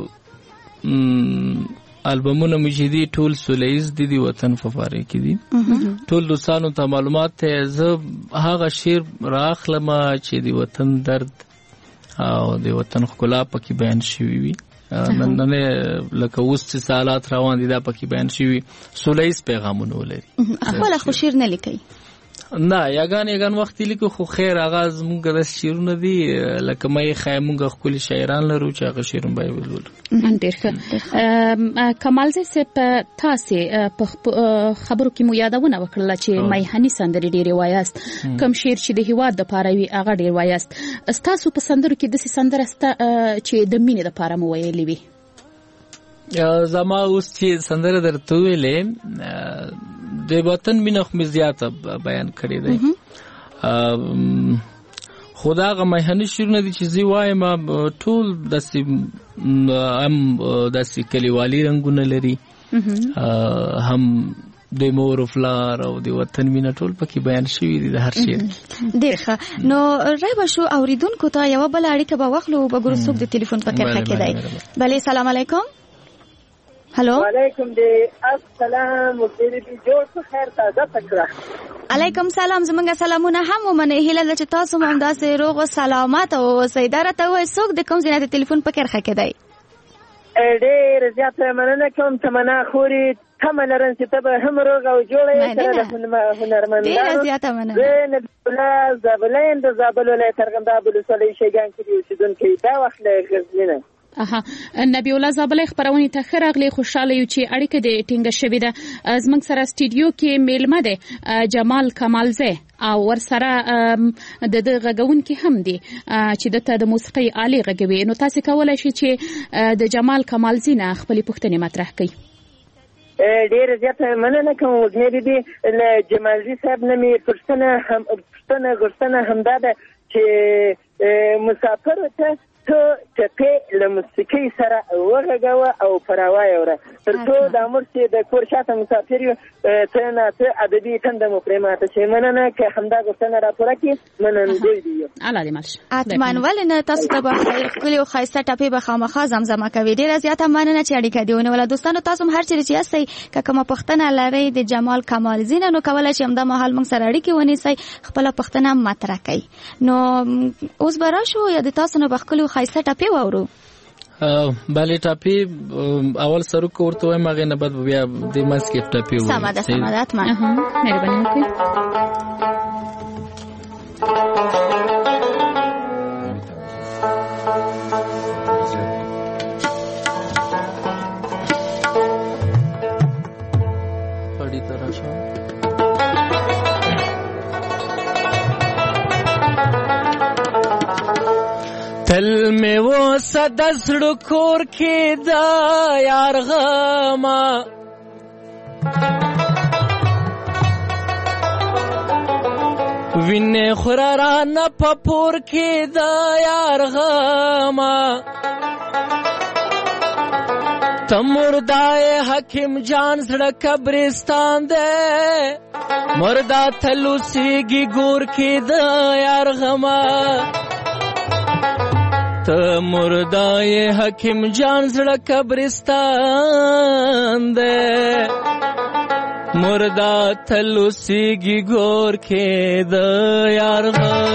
البومونه مې چې دي ټول سولیز دي وطن ففاره کې دي ټول دوستانو ته معلومات ته زه هغه شعر راخلم چې د وطن درد او د وطن ښکلا پکې بیان شوی وي نن لکه اوس چې سالات روان دي دا پکې بیان شوی سولیز پیغامونه ولري خپل خو شعر نه لیکي نه یاګان وخت لیکو خو خیر آغاز مونږ د شعرونه دي لکه مې خیمونږ خپل شاعران لرو چې هغه شعرونه به ولول ډیر ښه کمال زه په تاسو په خبرو کې مو یادونه وکړه چې میهني سندري ډیر وایاست کوم شعر چې د هیواد د پاره وی هغه ډیر وایاست تاسو په سندرو کې د سندره چې د مینې د پاره مو ویلې وي زما اوس چې سندره درته ویلې د وطن مینه خو زیاته بیان کړی دی خدا غ مهنه شروع دي چې زی وایم ټول داسې کلیوالي رنگونه لري هم د مور فلار او د وطن مینه ټول پکې بیان شوی دي د هر شي ډیر ښه نو راي شو اوریدونکو ته یو بل اړیکه به واخلو به ګورو څوک د ټلیفون په کرخه کې دی بله سلام علیکم هلو وعلیکم دی السلام وګړي دې جوړ څه خیر تازه پکړه علیکم سلام زمونږ سلامونه هم ومنه هیله ده چې تاسو هم داسې روغ او سلامت او سیداره ته وای څوک د کوم ځای ته ټلیفون په کرخه کې دی ډېر زیاته مننه کوم تمنا خوري تمه لرم چې ته به هم روغ او جوړ یې سره هنرمندانو ډېر زیاته مننه زه نبیله زابلین د زابل ولایت ارغنداب ولسوالۍ شیګان کې اوسېدونکی دا وخت له غزنینه نبی الله زابلې خبرونه ته ښه راغلي. خوشاله یو چې اړیکه دې ټینګه شوې ده. زموږ سره سټوډیو کې میلمه دی جمال کمالزی او ورسره د غږونکي هم دی چې دته د موسیقي آلې غږوي. نو تاسو کولای شئ چې د جمال کمالزی نه خپل پوښتنې مطرح کړئ. ډېر زیاته مننه کوم وګړي دي له جمالزی صاحب نه مې پوښتنه غوښتنه همدا ده چې مسافر ته ته ټپې له موسیقۍ سره وغږوه او پراوه یې وره تر څو د امر چې د کور شاته مسافر یو ته نه ته ادبي تنده مو پرې ماته شي. مننه که همدا غوښتنه راپوره کړي منندوی دي. الله دې مل شي. اتمن ولې نه تاسو ته به ښکلي او ښایسته ټپې به خامخا زمزمه کوي. ډېره زیاته مننه چې اړیکه دې ونیوله. دوستانو تاسو هم هر چیرې چې یاستئ که کومه پوښتنه لرئ د جمال کمالزی نه نو کولی شئ همدا مهال موږ سره اړیکې ونیسئ خپله پوښتنه مطرح کړئ. نو اوس به راشو یا د تاسو نه به ښکلي او ښایسته ټپې واورو. بله ټاپی اول سرو کو ورته وایم هغه نه بعد بیا د ماسکې ټاپی و. سمه ده اتمن مهرباني وکړئ. پړی تراشه تل می و صد زړه کور کې دا یار غما وینه خوراران په پور کې دا یار غما تمردای حکیم جان زړه قبرستان دے مردا تلو سیگی گور کې دا یار غما ته مردای حکیم جان زړه قبرستان دے مردا تلو سیگی گور کې د یار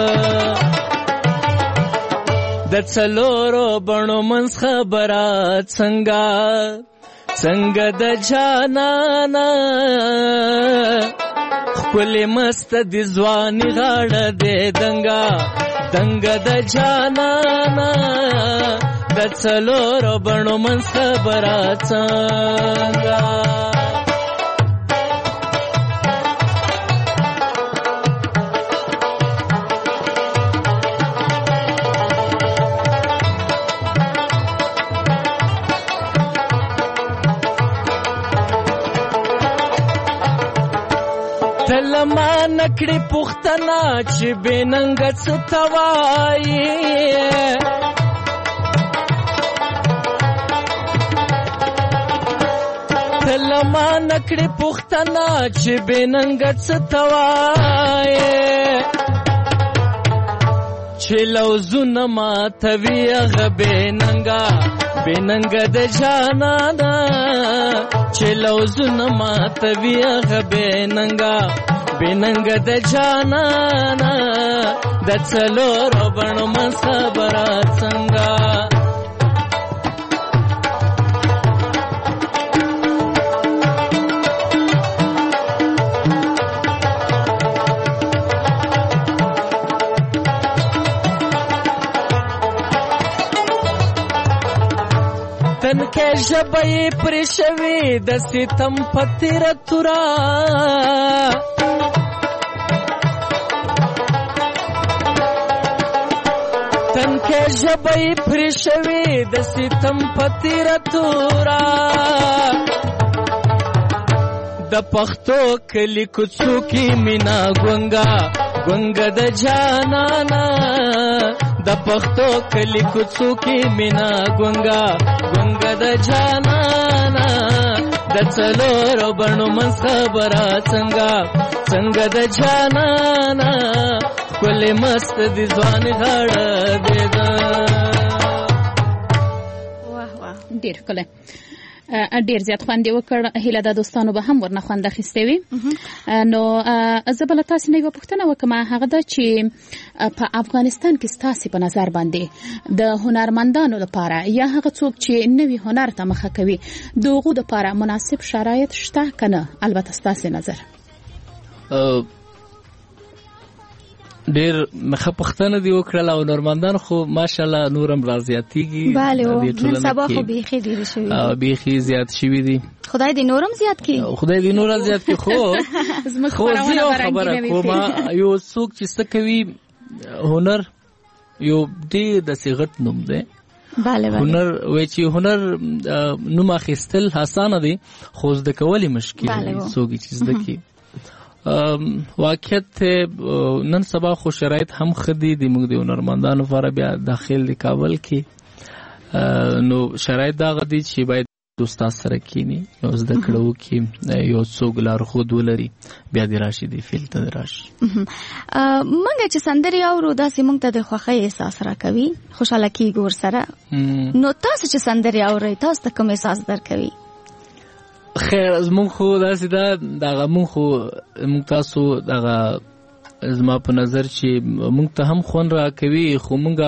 د څلورو بڼو منځ خبره څنګه د جانانا خپل مست د ځواني غاړه دې دنګ د جانانا د څلورو بڼو منځ خبره څنګه تلما نکړې پښتنه چې بننګ ستوای تلما نکړې پښتنه چې بننګ ستوای چې لوزونه ماتوي هغه بننګ د جانانا چې لوزونه ماتوي هغه بننګ د جانانا د څلورو بڼو منځ خبره څنګه تنکه ژبه پرې شوې د ستم په تیره توره تنکه ژبه پرې شوې د ستم په تیره توره د پښتو کلي کوڅو کې مینا ګونګه د جانانا د پښتو کلي کوڅو کې مینا ګونګه د جانانا د څلورو بڼو منځ خبره څنګه د جانانا ښکلې مست د ځواني غاړه دې ډېر ښکلی ډیر زیات خوند وکړ. هیله ده دوستانو به هم ورنه خوند اخیستی وي. نو زه به له تاسې نه یوه پوښتنه وکړم، هغه ده چې په افغانستان کې ستاسې په نظر باندې د هنرمندانو لپاره یا هغه څوک چې نوي هنر ته مخه کوي د هغو دپاره مناسب شرایط شته که نه؟ البته ستاسې نظر. ډیر مخه پښتنه دی وکړه او نورمندان خو ماشاءالله نورم راضیاتیږي bale نن سبا خو بیخي ډیر شوی بیخي زیات شوی دی خدای دې نورم زیات کړي خدای دې نور زیات کړي خو زه خبره کوم یو څوک چې څه کوي هنر یو ډیر د صيغت نوم دی هنر وای چې هنر نوم اخیستل آسان دی خو زده کول مشکل دی څوک چې زده کوي واقعیت نن سبا خو شرایط هم خدي د موږ د هنرمندانو لپاره بیا داخل د کابل کې نو شرایط دا غدي چې باید استاد سره کینی یو زده کړو کې یو څوک لار خود ولري بیا د راشي د فیل ته راشي مونږ چې سندري اورو داسې مونږ ته د خوښۍ احساس راکوي خوشاله کیږو ورسره نو تاسو چې سندري اورئ تاسو ته کوم احساس درکوي خیر زمون خو داسې دا مون خو مونږ تاسو دغه زما په نظر چې مونږ ته هم خون را کوي خو مونږ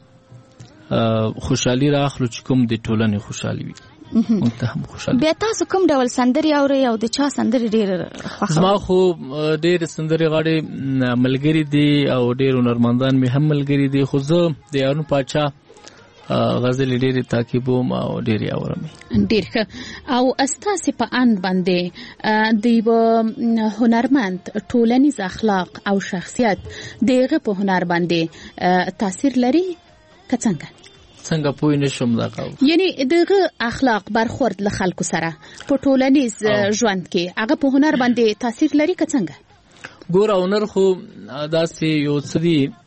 هغه خوشحالي راخلو چې کوم د ټولنې خوشحالي وي مونږ ته هم خوشحالي بیا تاسو کوم ډول سندري اورئ او د چا سندري ډېر خوښوئ زما خو ډېر سندري غاړې ملګري دي او ډېر هنرمندان مې هم ملګري دي خو زه د یارون پاچا غزل ډېرې تعقیبوم او ډېرې اورم ډېر ښه او استاسې په ان باندې د یوه هنرمند ټولنیز اخلاق او شخصیت د هغه په هنر باندې تاثیر لري که څنګه پوه نه شم دا یعنی دغه اخلاق برخورد له خلکو سره په ټولنیز ژوند کې هغه په هنر باندې تاثیر لري که څنګه ګوره هنر خو داسې یو څه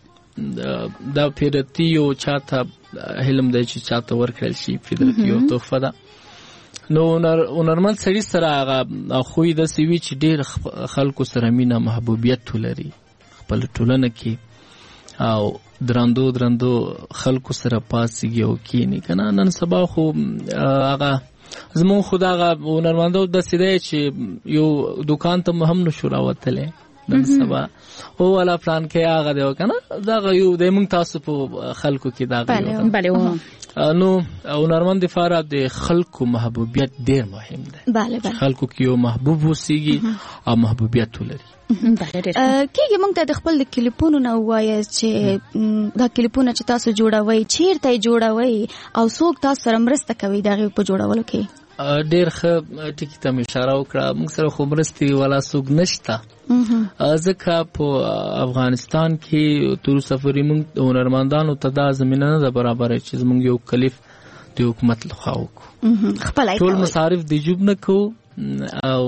دي دا فطرتي یو چاته علم دی چې چاته ورکړل شي فطرتي یو تحفه ده نو هنرمند سړي سره هغه خوی داسې وي چې ډېر خلکو سره مینه محبوبیت ولري خپل ټولنه کې او درندو خلکو سره پاسېږي او کینی کنه نن سبا خو هغه زمون خو دغه هنرمندو داسې دی چې یو دکان ته هم نشو راوتلی نن سبا او والا پلان کې هغه دی کنه دا یو د مونږ تاسو په خلکو کې دا بله نو هنرمند لپاره د خلکو محبوبیت ډیر مهم دی بله خلکو کې یو محبوب وسیږي او محبوبیت ولري کېږي مونږ ته د خپل د کلیپونو نه ووایه چې دا کلیپونه چې تاسو جوړوئ چیرته یې جوړوئ او څوک تاسو سره مرسته کوي د هغې په جوړولو کې ډېر ښه ټکي ته مې اشاره وکړه موږ سره خو مرستې والا څوک نشته ځکه په افغانستان کې تر اوسه پورې موږ هنرمندانو ته دا زمینه نه ده برابره چې زموږ یو کلیف د حکومت لخوا وکړو ټول مصارف د جوب نه کوو او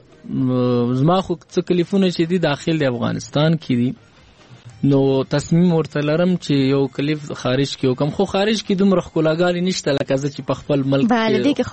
زما خو څه کلیفونه چې دي داخل د افغانستان کې دي نو تصمیم ورته لرم چې یو کلیف خارج کې وکم خو خارج کې دومره ښکلاګانې نشته لکه زه چې په خپل ملک کې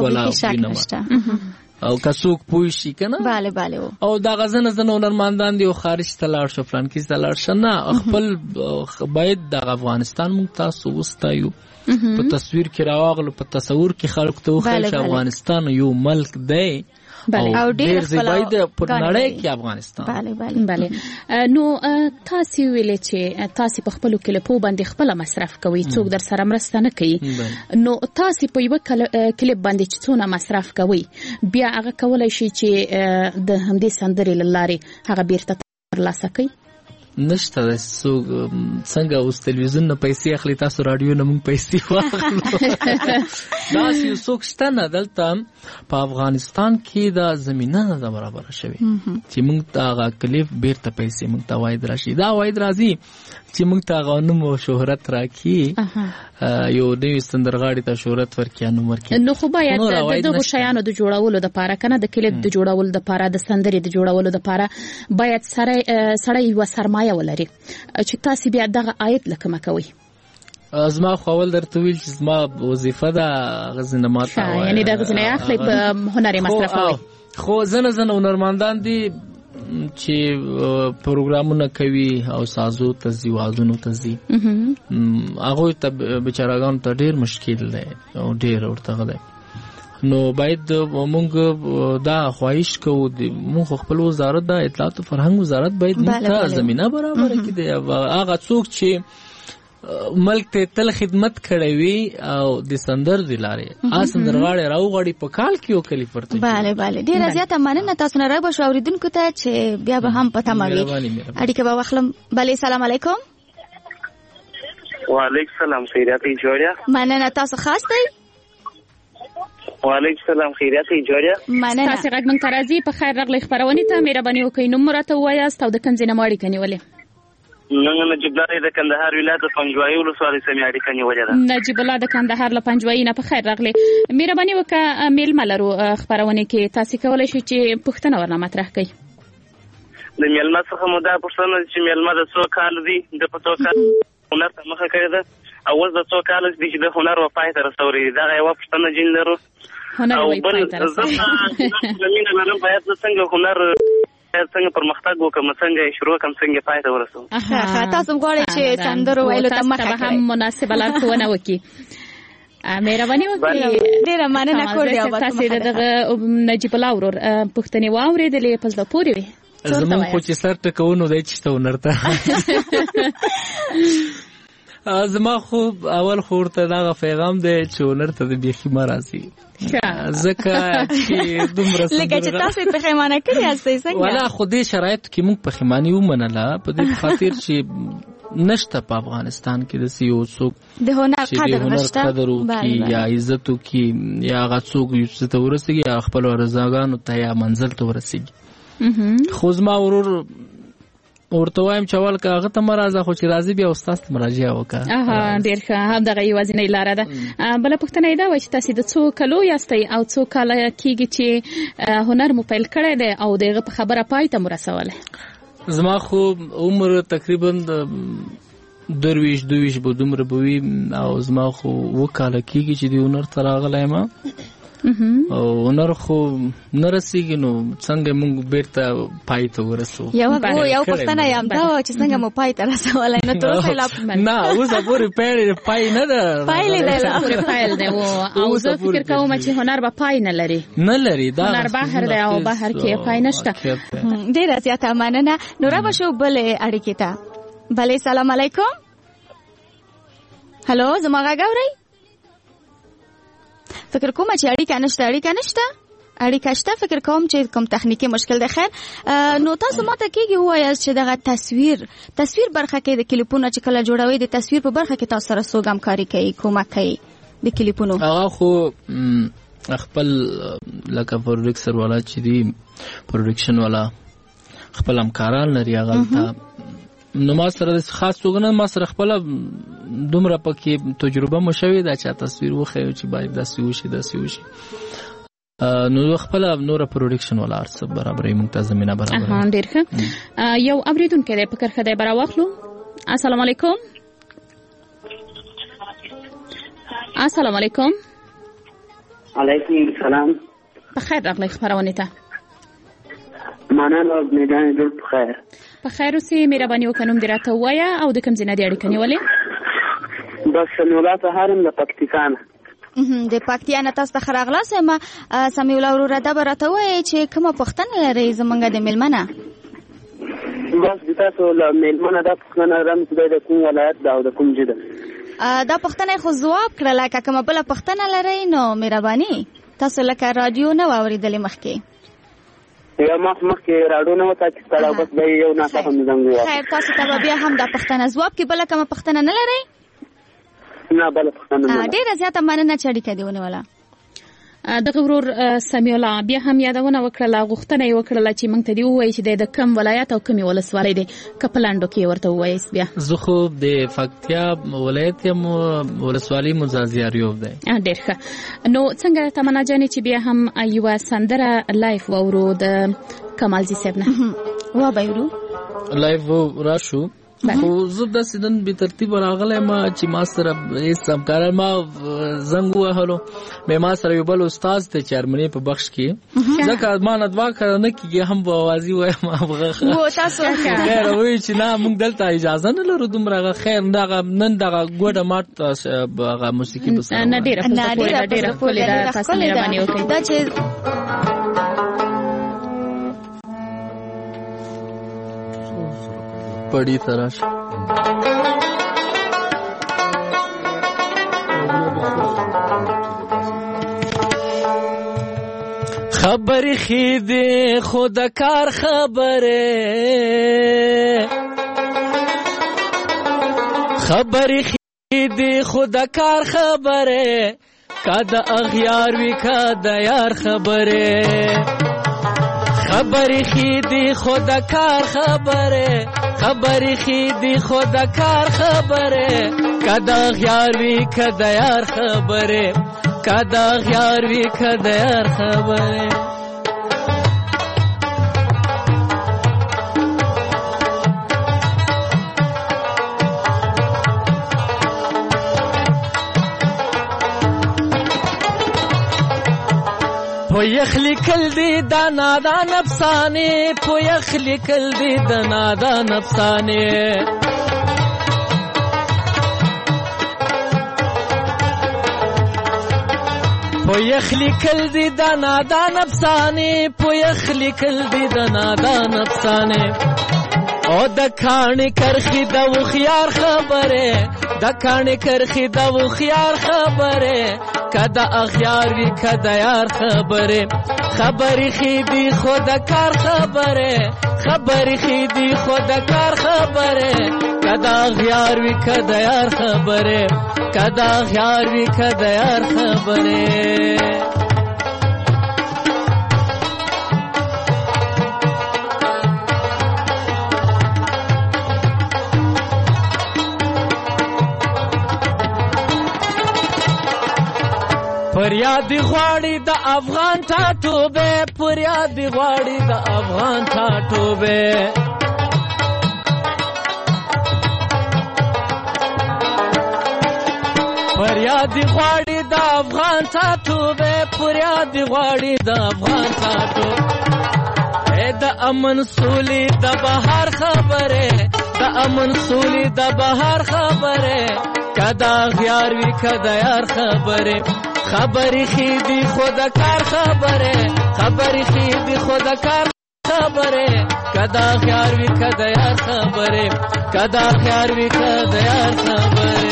ښکلا او که څوک پوه شي که نه او دغه ځنه هنرمندان دي او خارج ته لاړ شه فلانکي ته لاړ شه نه خپل باید دغه افغانستان موږ تاسو وستایو په تصویر کې راواغلو په تصور کې خلکو ته وښایو چې افغانستان یو ملک دی او ډیر زیبای د پټنړۍ کې افغانستان بله نو تاسو ویلې چې تاسو په خپل کلیپو باندې خپل مصرف کوي څوک در سره مرسته نه کوي نو تاسو په یو کلیپ باندې چې څونه مصرف کوي بیا هغه کولای شي چې د همدې سندرې لارې هغه بیرته ترلاسه کوي نشته څنګه اوس تلویزیون نه پیسې اخلي تاسو رادیو نه مونږ پیسې واخلو دا یو څوک شته نه دلته په افغانستان کې دا زمینه نه ده برابره شوې چې مونږ ته هغه کلیپ بیرته پیسې مونږ ته واید راشي دا واید راځي چې مونږ ته هغه نوم او شهرت راکړي یو نوي سندرغاړي ته شهرت ورکړي نوم ورکړي نو خو باید د دغو شیانو د جوړولو دپاره که نه د کلیپ د جوړولو دپاره د سندرې د جوړولو دپاره باید سړی یوه سرمایه ولري چې تاسو بیا دغه عاید له کومه کوئ زما خو اول درته ویل چې زما وظیفه ده غزنه ماته یعنی د غزنه اخلي په هنري مصرفوي خو زنه هنرمندان دي چې پروګرامونه کوي او سازو ته ځي وازونو ته ځي هغوی ته بچاراګانو ته ډېر مشکل دی او ډېر ورته دی نو باید مونږ دا خواهش کوو مونږ خپل وزارت د اطلاعات او فرهنګ وزارت باید مونږ ته زمینه برابره کړي هغه څوک چې ملک ته تل خدمت کړی وي او د سندر د لارې سندرغاړي راوغړي په کال کې یو کلی پرته. bale ډیره زیاته مننه تاسو نه راغبه شو اوریدونکو ته چې بیا به هم پته ماوي اړیکه به واخلم. bale سلام علیکم. وعلیکم السلام خیریت جوړیا. مننه تاسو خاص دی. وعلیکم السلام خیریت جوړیا. مننه تاسو غږ مونږ ته راځي. په خیر راغلی خبرونه ته مهرباني وکړئ نوم راته وایاست او د کوم ځای نه اړیکه نیولې. نن نجیب الله د کندهار ولایت پنجوایي ولسوالۍ سمې اړیکه نیولې ده. نجیب الله د کندهار له پنجوایي نه په خیر راغلی. مهرباني وکړه میلمه لرو خبرونه کې تاسو کولای شئ چې پوښتنه ورنه مطرح کړئ. د میلمه څخه مو دا پوښتنه چې میلمه د څو کال دی د په څو کال هنر ته مخه کړې ده او اوس د څو کال دی چې د هنر و پای ته رسوري دا یو پوښتنه جن لرو. هنر و پای ته رسوري زمينه معلوم باید څنګه هنر څنګه پرمختګ وکم څنګه شروع کوم څنګه پای ته ورسو. تاسو غواړئ چې سندرو ویلو ته مخه هم مناسبه لارښوونه وکړي. مهرباني وکړئ. ډیره مننه کوم تاسو دغه نجیب الله ورور پوښتنې واورېدلې په زړه پورې وي. زمون خو چې سر ټکونو دی چې ته ونرته زما خو اول خورته دا پیغام دی چې ونرته د بيخي مراسي زکه چې دومره لکه چې تاسو په خیمانه کړی یاستئ څنګه ولا خو دې شرایط کې موږ په خیمانه ومنله په دې خاطر چې نشته په افغانستان کې د سیو څوک د هنر قدر کی یا عزت کی یا غڅوک یو څه ته ورسیږي یا خپل رضاګانو ته یا منزل ته ورسیږي. خو زما ورور ورته وایم چې اول کاغه ته مرزه خو چې راځي بیا استاد ته مراجعه وکړه. ډیر ښه هم دغه یوازینۍ لاره ده. بل پوښتنه دا وای چې تاسو د څو کلو یاستئ او څو کال کېږي چې هنر مو پیل کړی دی او دغه په خبره پای ته مرسوله؟ زما خو عمر تقریبا 22 به دومره بوي او زما خو وکاله کېږي چې د هنر ته راغلی ما او هنر خو نرسیږي نو څنګه موږ بیرته پای ته ورسو. یو پښتنه یم دا چې څنګه مو پای ته رسولای نو تر اوسه لا نه اوس پورې پای نه ده پای دی او زه فکر کوم چې هنر به پای نه لري دا هنر بهر دی او بهر کې پای نشته. ډیره زیاته مننه. نو را بشو بل اړیکې ته. بله سلام علیکم. هلو زما غږ اورئ؟ فکر کوم چې اړیکه نشته فکر کوم چې کوم تخنیکی مشکل ده. خیر نو تاسو ماته کېږي وایاست چې دغه تصویر برخه کې د کلیپونو چې کله جوړوي د تصویر په برخه کې تاسو سره څوک همکاري کوي کومک کوي د کلیپونو؟ هغه خو خپل لکه پروډکسر والا چې دی پروډکشن والا خپل همکاران لري هغه ته نو ما سره خاص وګڼه ما سره خپل دومره پکې تجربه مو شوې ده چې تصویر وخیو چې باید داسې وشي نو خپل نور پروډکشن ولا ارڅ برابرې موږ ته زمينه برابر. ډیر ښه. یو اوریدونکو دی په کرخه دی برا واخلو. السلام علیکم. السلام علیکم. علیکم السلام. په خیر راغلی خبرونه ته. مننه میدان جوړ په خیر. په خیر اوسې مهرباني وکړم دراته وایا او د کوم ځای نه دی اړیکه نیولې؟ بس نولات هارم د پکتیکان. د پکتیا نه تاسو ته راغلاس ما سمي الله ورور دا براته وای چې کومه پښتنه لري زمونږ د ملمنه؟ بس تاسو له ملمنه دا پښتنه رم چې د کوم ولایت دا او د کوم جده دا پښتنه خو جواب کړل که کومه بل پښتنه لري نو مهرباني تاسو لکه رادیو نه واوریدلې مخکې یا مخکې راډیو نه وتا چې ستړی بس به یو ناڅه هم زنګ وای. خیر تاسو ته بیا هم دا پښتنه جواب کې بل کومه پښتنه نه لري؟ نه بل پښتنه نه. ډیره زیاته مننه چې اړیکه دیونه ولا. دغه ورور سمیع الله بیا هم یادونه وکړه غوښتنه یې وکړه چې موږ ته دی وایي چې د کم ولایت او کمی ولسوالۍ دی کپلاندو کې ورته وایي بیا. زه خو د فکتیا ولایت یم ولسوالۍ مزازیاریوب دی. ډیر ښه. نو څنګه تمنا جانې چې بیا هم یو سندره لایف وورو د کمالزي صاحب نه وا بایرو لایف راشو خو زه داسې نن به ترتیب راغلی ما چې ما سره هېڅ همکاران ما زنګ ووهلو ما سره یو بل استاد دی چې هرمنۍ په بخش کې ځکه ما نه دوه کاله نه کېږي هم به اوازي وایم خیر وایي چې نه موږ دلته اجازه نه لرو دومره خیر نن دغه ګوډه مات هغه موسیقي به سره نه ډېره ښکلې ده تاسو مهرباني وکړئ دا چې پڑی تراش خبرې خېدې خو د کار خبرې خبرې خېدې خو د کار خبرې کا د اغیار وی کا د یار خبرې خبرې خېدې خو د کار خبرې خبرې خېدې خو د کار خبرې کا د اغیار وی کا د یار خبرې کا د اغیار وی کا د یار خبرې په یخلی کل دی د نادان افسانې په یخلی کل دی د نادان افسانې په یخلی کل دی د نادان افسانې په یخلی کل دی د نادان افسانې او د کاڼې کرخي د وخيار خبره د کاڼې کرخي د وخيار خبره کدا اغیار وی کدا یار خبره خبرې خېدی خود کار خبره خبرې خېدی خود کار خبره کدا اغیار وی کدا یار خبره کدا اغیار وی کدا یار خبره فریاد غواړي د افغان ټاټوبه فریاد غواړي د افغان ټاټوبه فریاد غواړي د افغان ټاټوبه فریاد غواړي د افغان ټاټوبه د امن سولې د بهار خبره د امن سولې د بهار خبره کدا غیار وی کدا یار خبره خبرې خېدی خود کار خبره خبرې خېدی خود کار خبره کدا خیار وی کدا یار خبره کدا خیار وی کدا یار خبره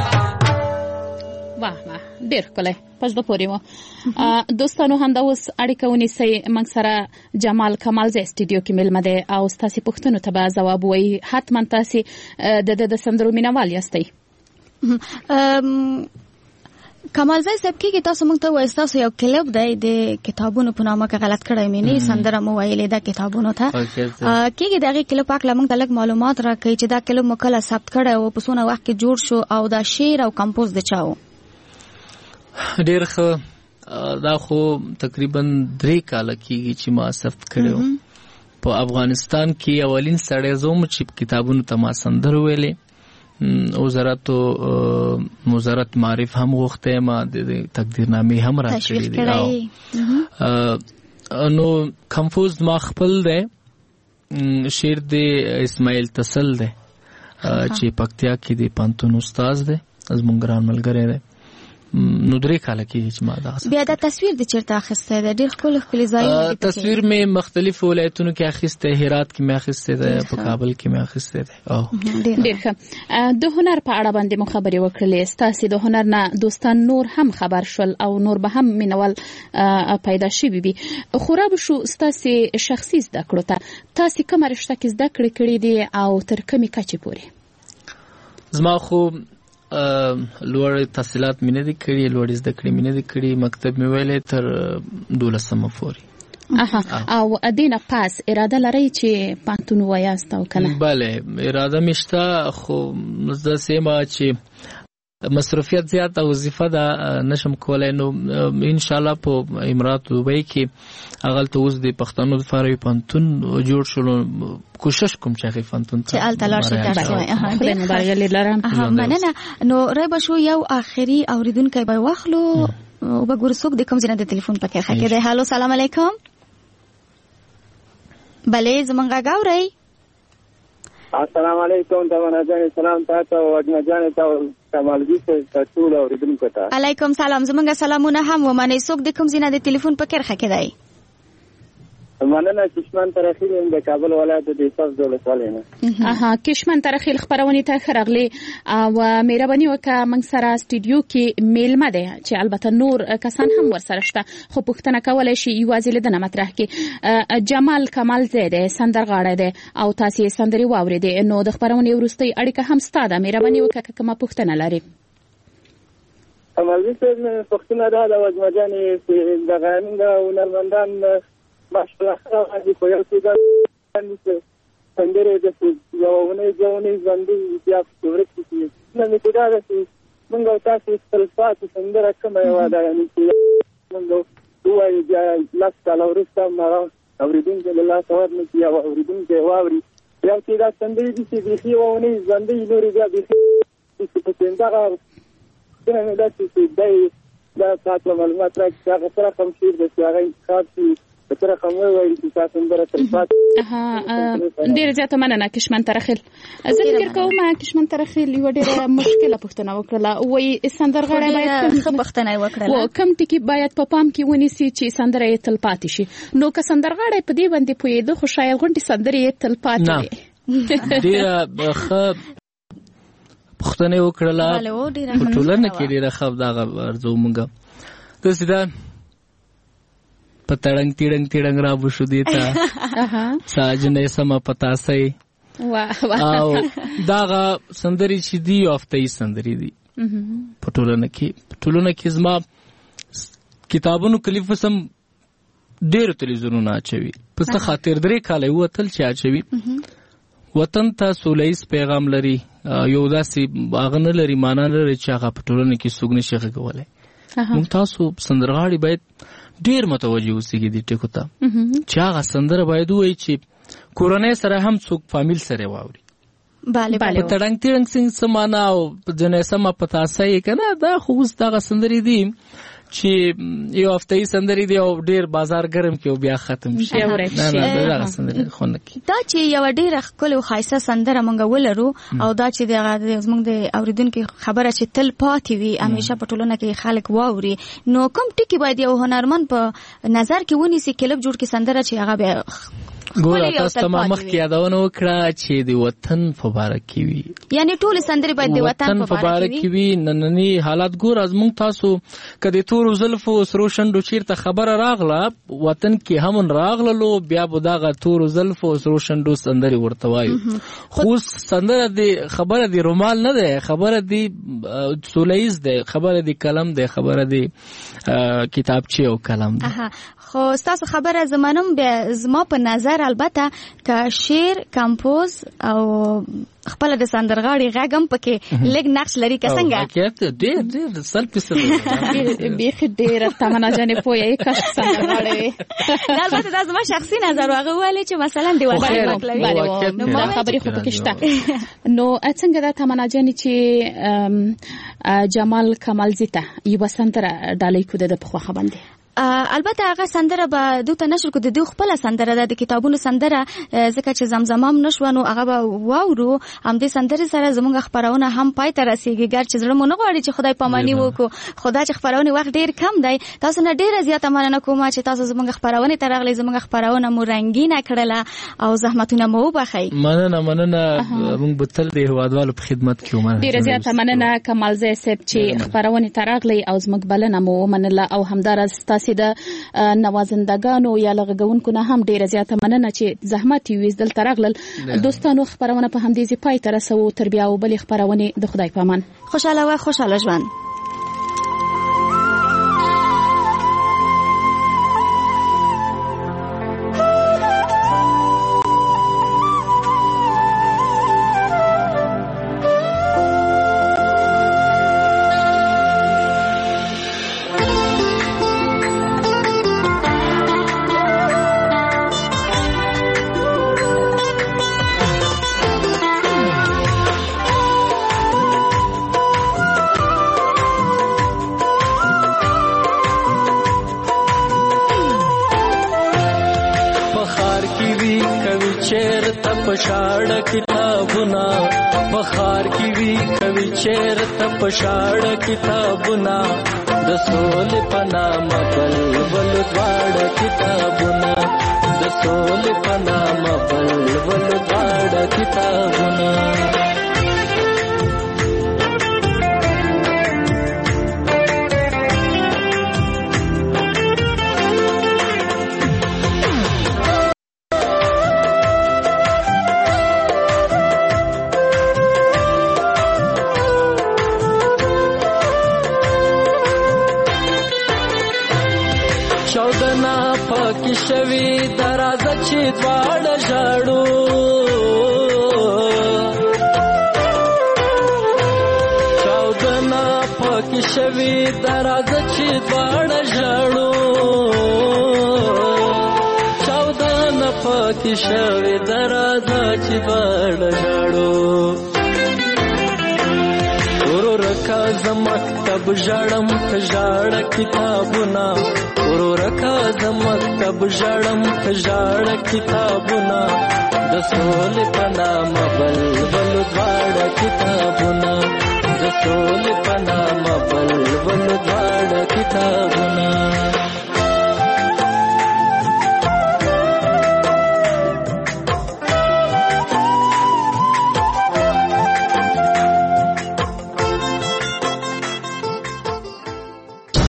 واه واه ډېر ښکلی پس د پورې مو دوستانو همدا اوس اړیکه ونیسئ موږ سره جمال کمالزی سټوډیو کې میلمه دی او ستاسې پوښتنو ته به ځواب ووایي حتما تاسې د سندرو مینوال یاستئ کمالزی صاحب کې تاسو موږ ته وایي تاسو یو کلیپ دی د کتابونو په نامه کې غلط کړی مې نه سندره مو ویلې ده کتابونو ته کېږي دغه کلیپ پاک لمنګ ته لږ معلومات راکړئ چې دا کلیپ مو کله ثبت کړی او په څونه وخت کې جوړ شو او دا شعر او کمپوز د چا و ډېر ښه دا خو تقریبا 3 کاله کېږي چې ما ثبت کړی په افغانستان کې اولین سړی زوم چې کتابونو ته ما سندره ویلې وزارت معرف هم غوښته ما د تقدیرنامې هم راکړې دي نو کمپوز ما خپل دی شعر د اسماعیل تسل دی چې پکتیا کې د پانتون استاد دی زموږ ګران ملګری دی نو 3 کاله کې چې ما دا بیا دا تصویر د چیرته اخیسته ده ډېر ښکلی ځای تصویر مې مختلف ولایتونو کې اخیسته هرات کې مې اخیسته ده په کابل کې مې اخیسته ده ډېر ښه د هنر په اړه باندې مو خبرې وکړلې ستاسې د هنر نه دوستان نور هم خبر شول او نور به هم مینوال پیدا شوي وي خو را به شو ستاسې شخصي زده کړو ته تاسې کومه رشته کې زده کړې کړې دي او تر کومې کچې پورې زما خو لوړ تحصیلات مې نه دي کړي لوړ زده کړې مې نه دي کړي مکتب مې ویلې تر 12مه پورې او دینه پاس اراده لرئ چې پانتون وایاست او کنه بله اراده مې شته خو زه سیمه چې مصرفیت زیات او وظیفه دا نشم کولای نو ان شاء الله په امارات دوبۍ کې اغلته اوس د پښتنو لپاره پانتون جوړ شول کوشش کوم چې هغه پانتون چې التلاش ترسوي خپل مبارک لرم مننه نو رایبه شو یو اخري اوریدونکو به واخلو او به ګورسوک د کوم ځای د ټلیفون پکې خکې دی هالو سلام علیکم بله زمونږ غاوري السلام علیکم تمنا جان سلام تاسو او اجمه جان تاسو کمالزی ټول اوریدونکو ته علیکم سلام زمونږ سلامونه هم ومنئ څوک د کوم ځای د ټلیفون پکې خکې دی مننه. کشمن ترخیل یم د کابل ولایت د ایساس دولت ولینه. اها کشمن ترخیل خبرونه ته خرغلی او مهرباني وکړه موږ سره استودیو کې میلمه ده چې البته نور کسان هم ورسره شته خو پوښتنه کولای شي یوازې لیدنه مطرح کې جمال کمال زیده سندرغاړی ده او تاسو سندري واوریدې نو د خبرونه ورستي اړیکه هم ستاده مهرباني وکړه کومه پوښتنه لري. امالي څه پوښتنه ده د وجمجانې چې د غانم د هنرمندان ماشاءالله هغه په یو څه د سندره د یوونې ژوندۍ بیا څورک کیږي نو مې دا چې موږ تاسو خپلفات سندره کومه یو ده یعنی چې موږ دوی بیا لاس کاله ورسته ما اوریدونکو له لاس ورنه کیه اوریدونکو واوري بیا چې دا سندره دي چې د یوونې ژوندۍ نورې بیا د په څنګه څنګه دا چې دا تاسو معلومات راکړئ هغه سره کوم شی د هغه خاص تر کومه وایي چې تاسو سندره تلفات ډیر زیاته مننه کشمن ترخیل. زه فکر کوم کشمن ترخیل یو ډیره مشکله پوښتنه وکړه وایي سندرغاړی باید ښه پوښتنه وکړه کوم ټکی باید په پام کې ونیسي چې سندره یې تلپاتې شي نو که سندرغاړی په دې باندې پوهېده خو شاید غونډې سندرې یې تلپاتې وي. ډیره ښه پوښتنه وکړه په ټولنه کې ډیره ښه دغه ارزو مونږ د سیده په تړنګ تیړنګ را بشو دیتا ساجنې سم پتا سي او داغه سندري چې دی افتای سندري دی په ټولنه کې زما کتابونو کلیف سم ډېر تلویزیونونه اچوي په څه خاطر درې کال یو تل چې اچوي وطن ته سولېس پیغام لري یو داسې باغنه لري معنا لري چې هغه په ټولنه کې سګنی شي غوړي موږ تاسو سندرغاړي باید ډیر متوجه اوسئ دې ټکو ته چې هغه سندره باید وایي چې کورنۍ سره هم څوک فامیل سره واوري. bale په تړنګ تړنګ څنګه سمانا او جنې سم پتا سي کنه دا خو دغه سندري دي چې یو هفتهي سندري دی او ډیر بازار ګرم کې او بیا ختم شي. نه دا سندري خونه کې دا چې یو ډیر خپل او خاصه سندره مونږ ولرو او دا چې د زمونږ د اوریدونکو خبره چې تل پاتې وي همیشه په ټولنه کې خلک واوري نو کوم ټکی باید یو هنرمند په نظر کې ونیسي کلب جوړ کې سندره چې هغه به ګوره تاسو ته مخ کې یادونه وکړه چې د وطن مبارک وي یعنی ټول سندري باید د وطن مبارک وي. نننی حالات ګور از موږ تاسو کدي تور زلفو سرو شندو چیرته خبره راغله وطن کې هم راغلو بیا بوداغه تور زلفو سرو شندو سندري ورته وایو خو سندره دی خبره دی رومال نه ده خبره دی سولیز ده خبره دی قلم ده خبره دی کتابچه او قلم ده. خو تاسو خبره زمانم به زما په نظر البته که شعر کمپوز او خپل د سندرغاړي غږم پکې لګ نقش لري که څنګه حقیقت ډېر سلپسر بیخ ډېر تمنا جنې پوهه کښ سندرغاړي البته دا زما شخصي نظر واغه ولې چې مثلا دی وایي نو ما خبرې خو پکې شته نو څنګه دا تمنا جنې چې جمال کمال زیته یو سندره ډالۍ کو د په خوا باندې البته هغه سندره به دوی ته نشر کو د دوی خپل سندره د کتابونو سندره ځکه چې زمزمه هم نشو نو هغه به واورو هم د سندره سره زموږ خبرونه هم پای ته رسیږي ګر چې زړه مونږ غواړي چې خدای پاماني وکړو خدای چې خبرونه وخت ډیر کم دی تاسو نه ډیره زیاته مننه کوم چې تاسو زموږ خبرونه ترغلي زموږ خبرونه مو رنگینه کړله او زحمتونه مو وبخي. مننه موږ به تل د هوادوالو په خدمت کې ومنه. ډیره زیاته مننه کمال زه سپ چې خبرونه ترغلي او زموږ بلنه مو ومنله او همدارس تاسو د نوازندگانو یا لغږونکو نه هم ډیره زیاته مننه چې زحمت یې وزدل ترغلل دوستانو خبرونه په همدې ځای پای ته رسو تر بیا او بلې خبرونه د خدای پامان خوشاله ژوند. پشاړه کتابونه بخار کی وی کوي چیرته پشاړه کتابونه د سول پنامه بل دواړه کتابونه د سولې په نامه بلبل دواړه کتابونه چودنا پاکی شوی درازه چې دواړه ژاړو چودنا پاکی شوی درازه چې دواړه ژاړو چودنا پاکی شوی درازه چې دواړه ژاړو ورورکا زمکتب ژړم ته ژاړه کتابونه ورورکا زمکتب ژړم ته ژاړه کتابونه د سولې په نامه بلبل دواړه کتابونه د سولې په نامه بلبل دواړه کتابونه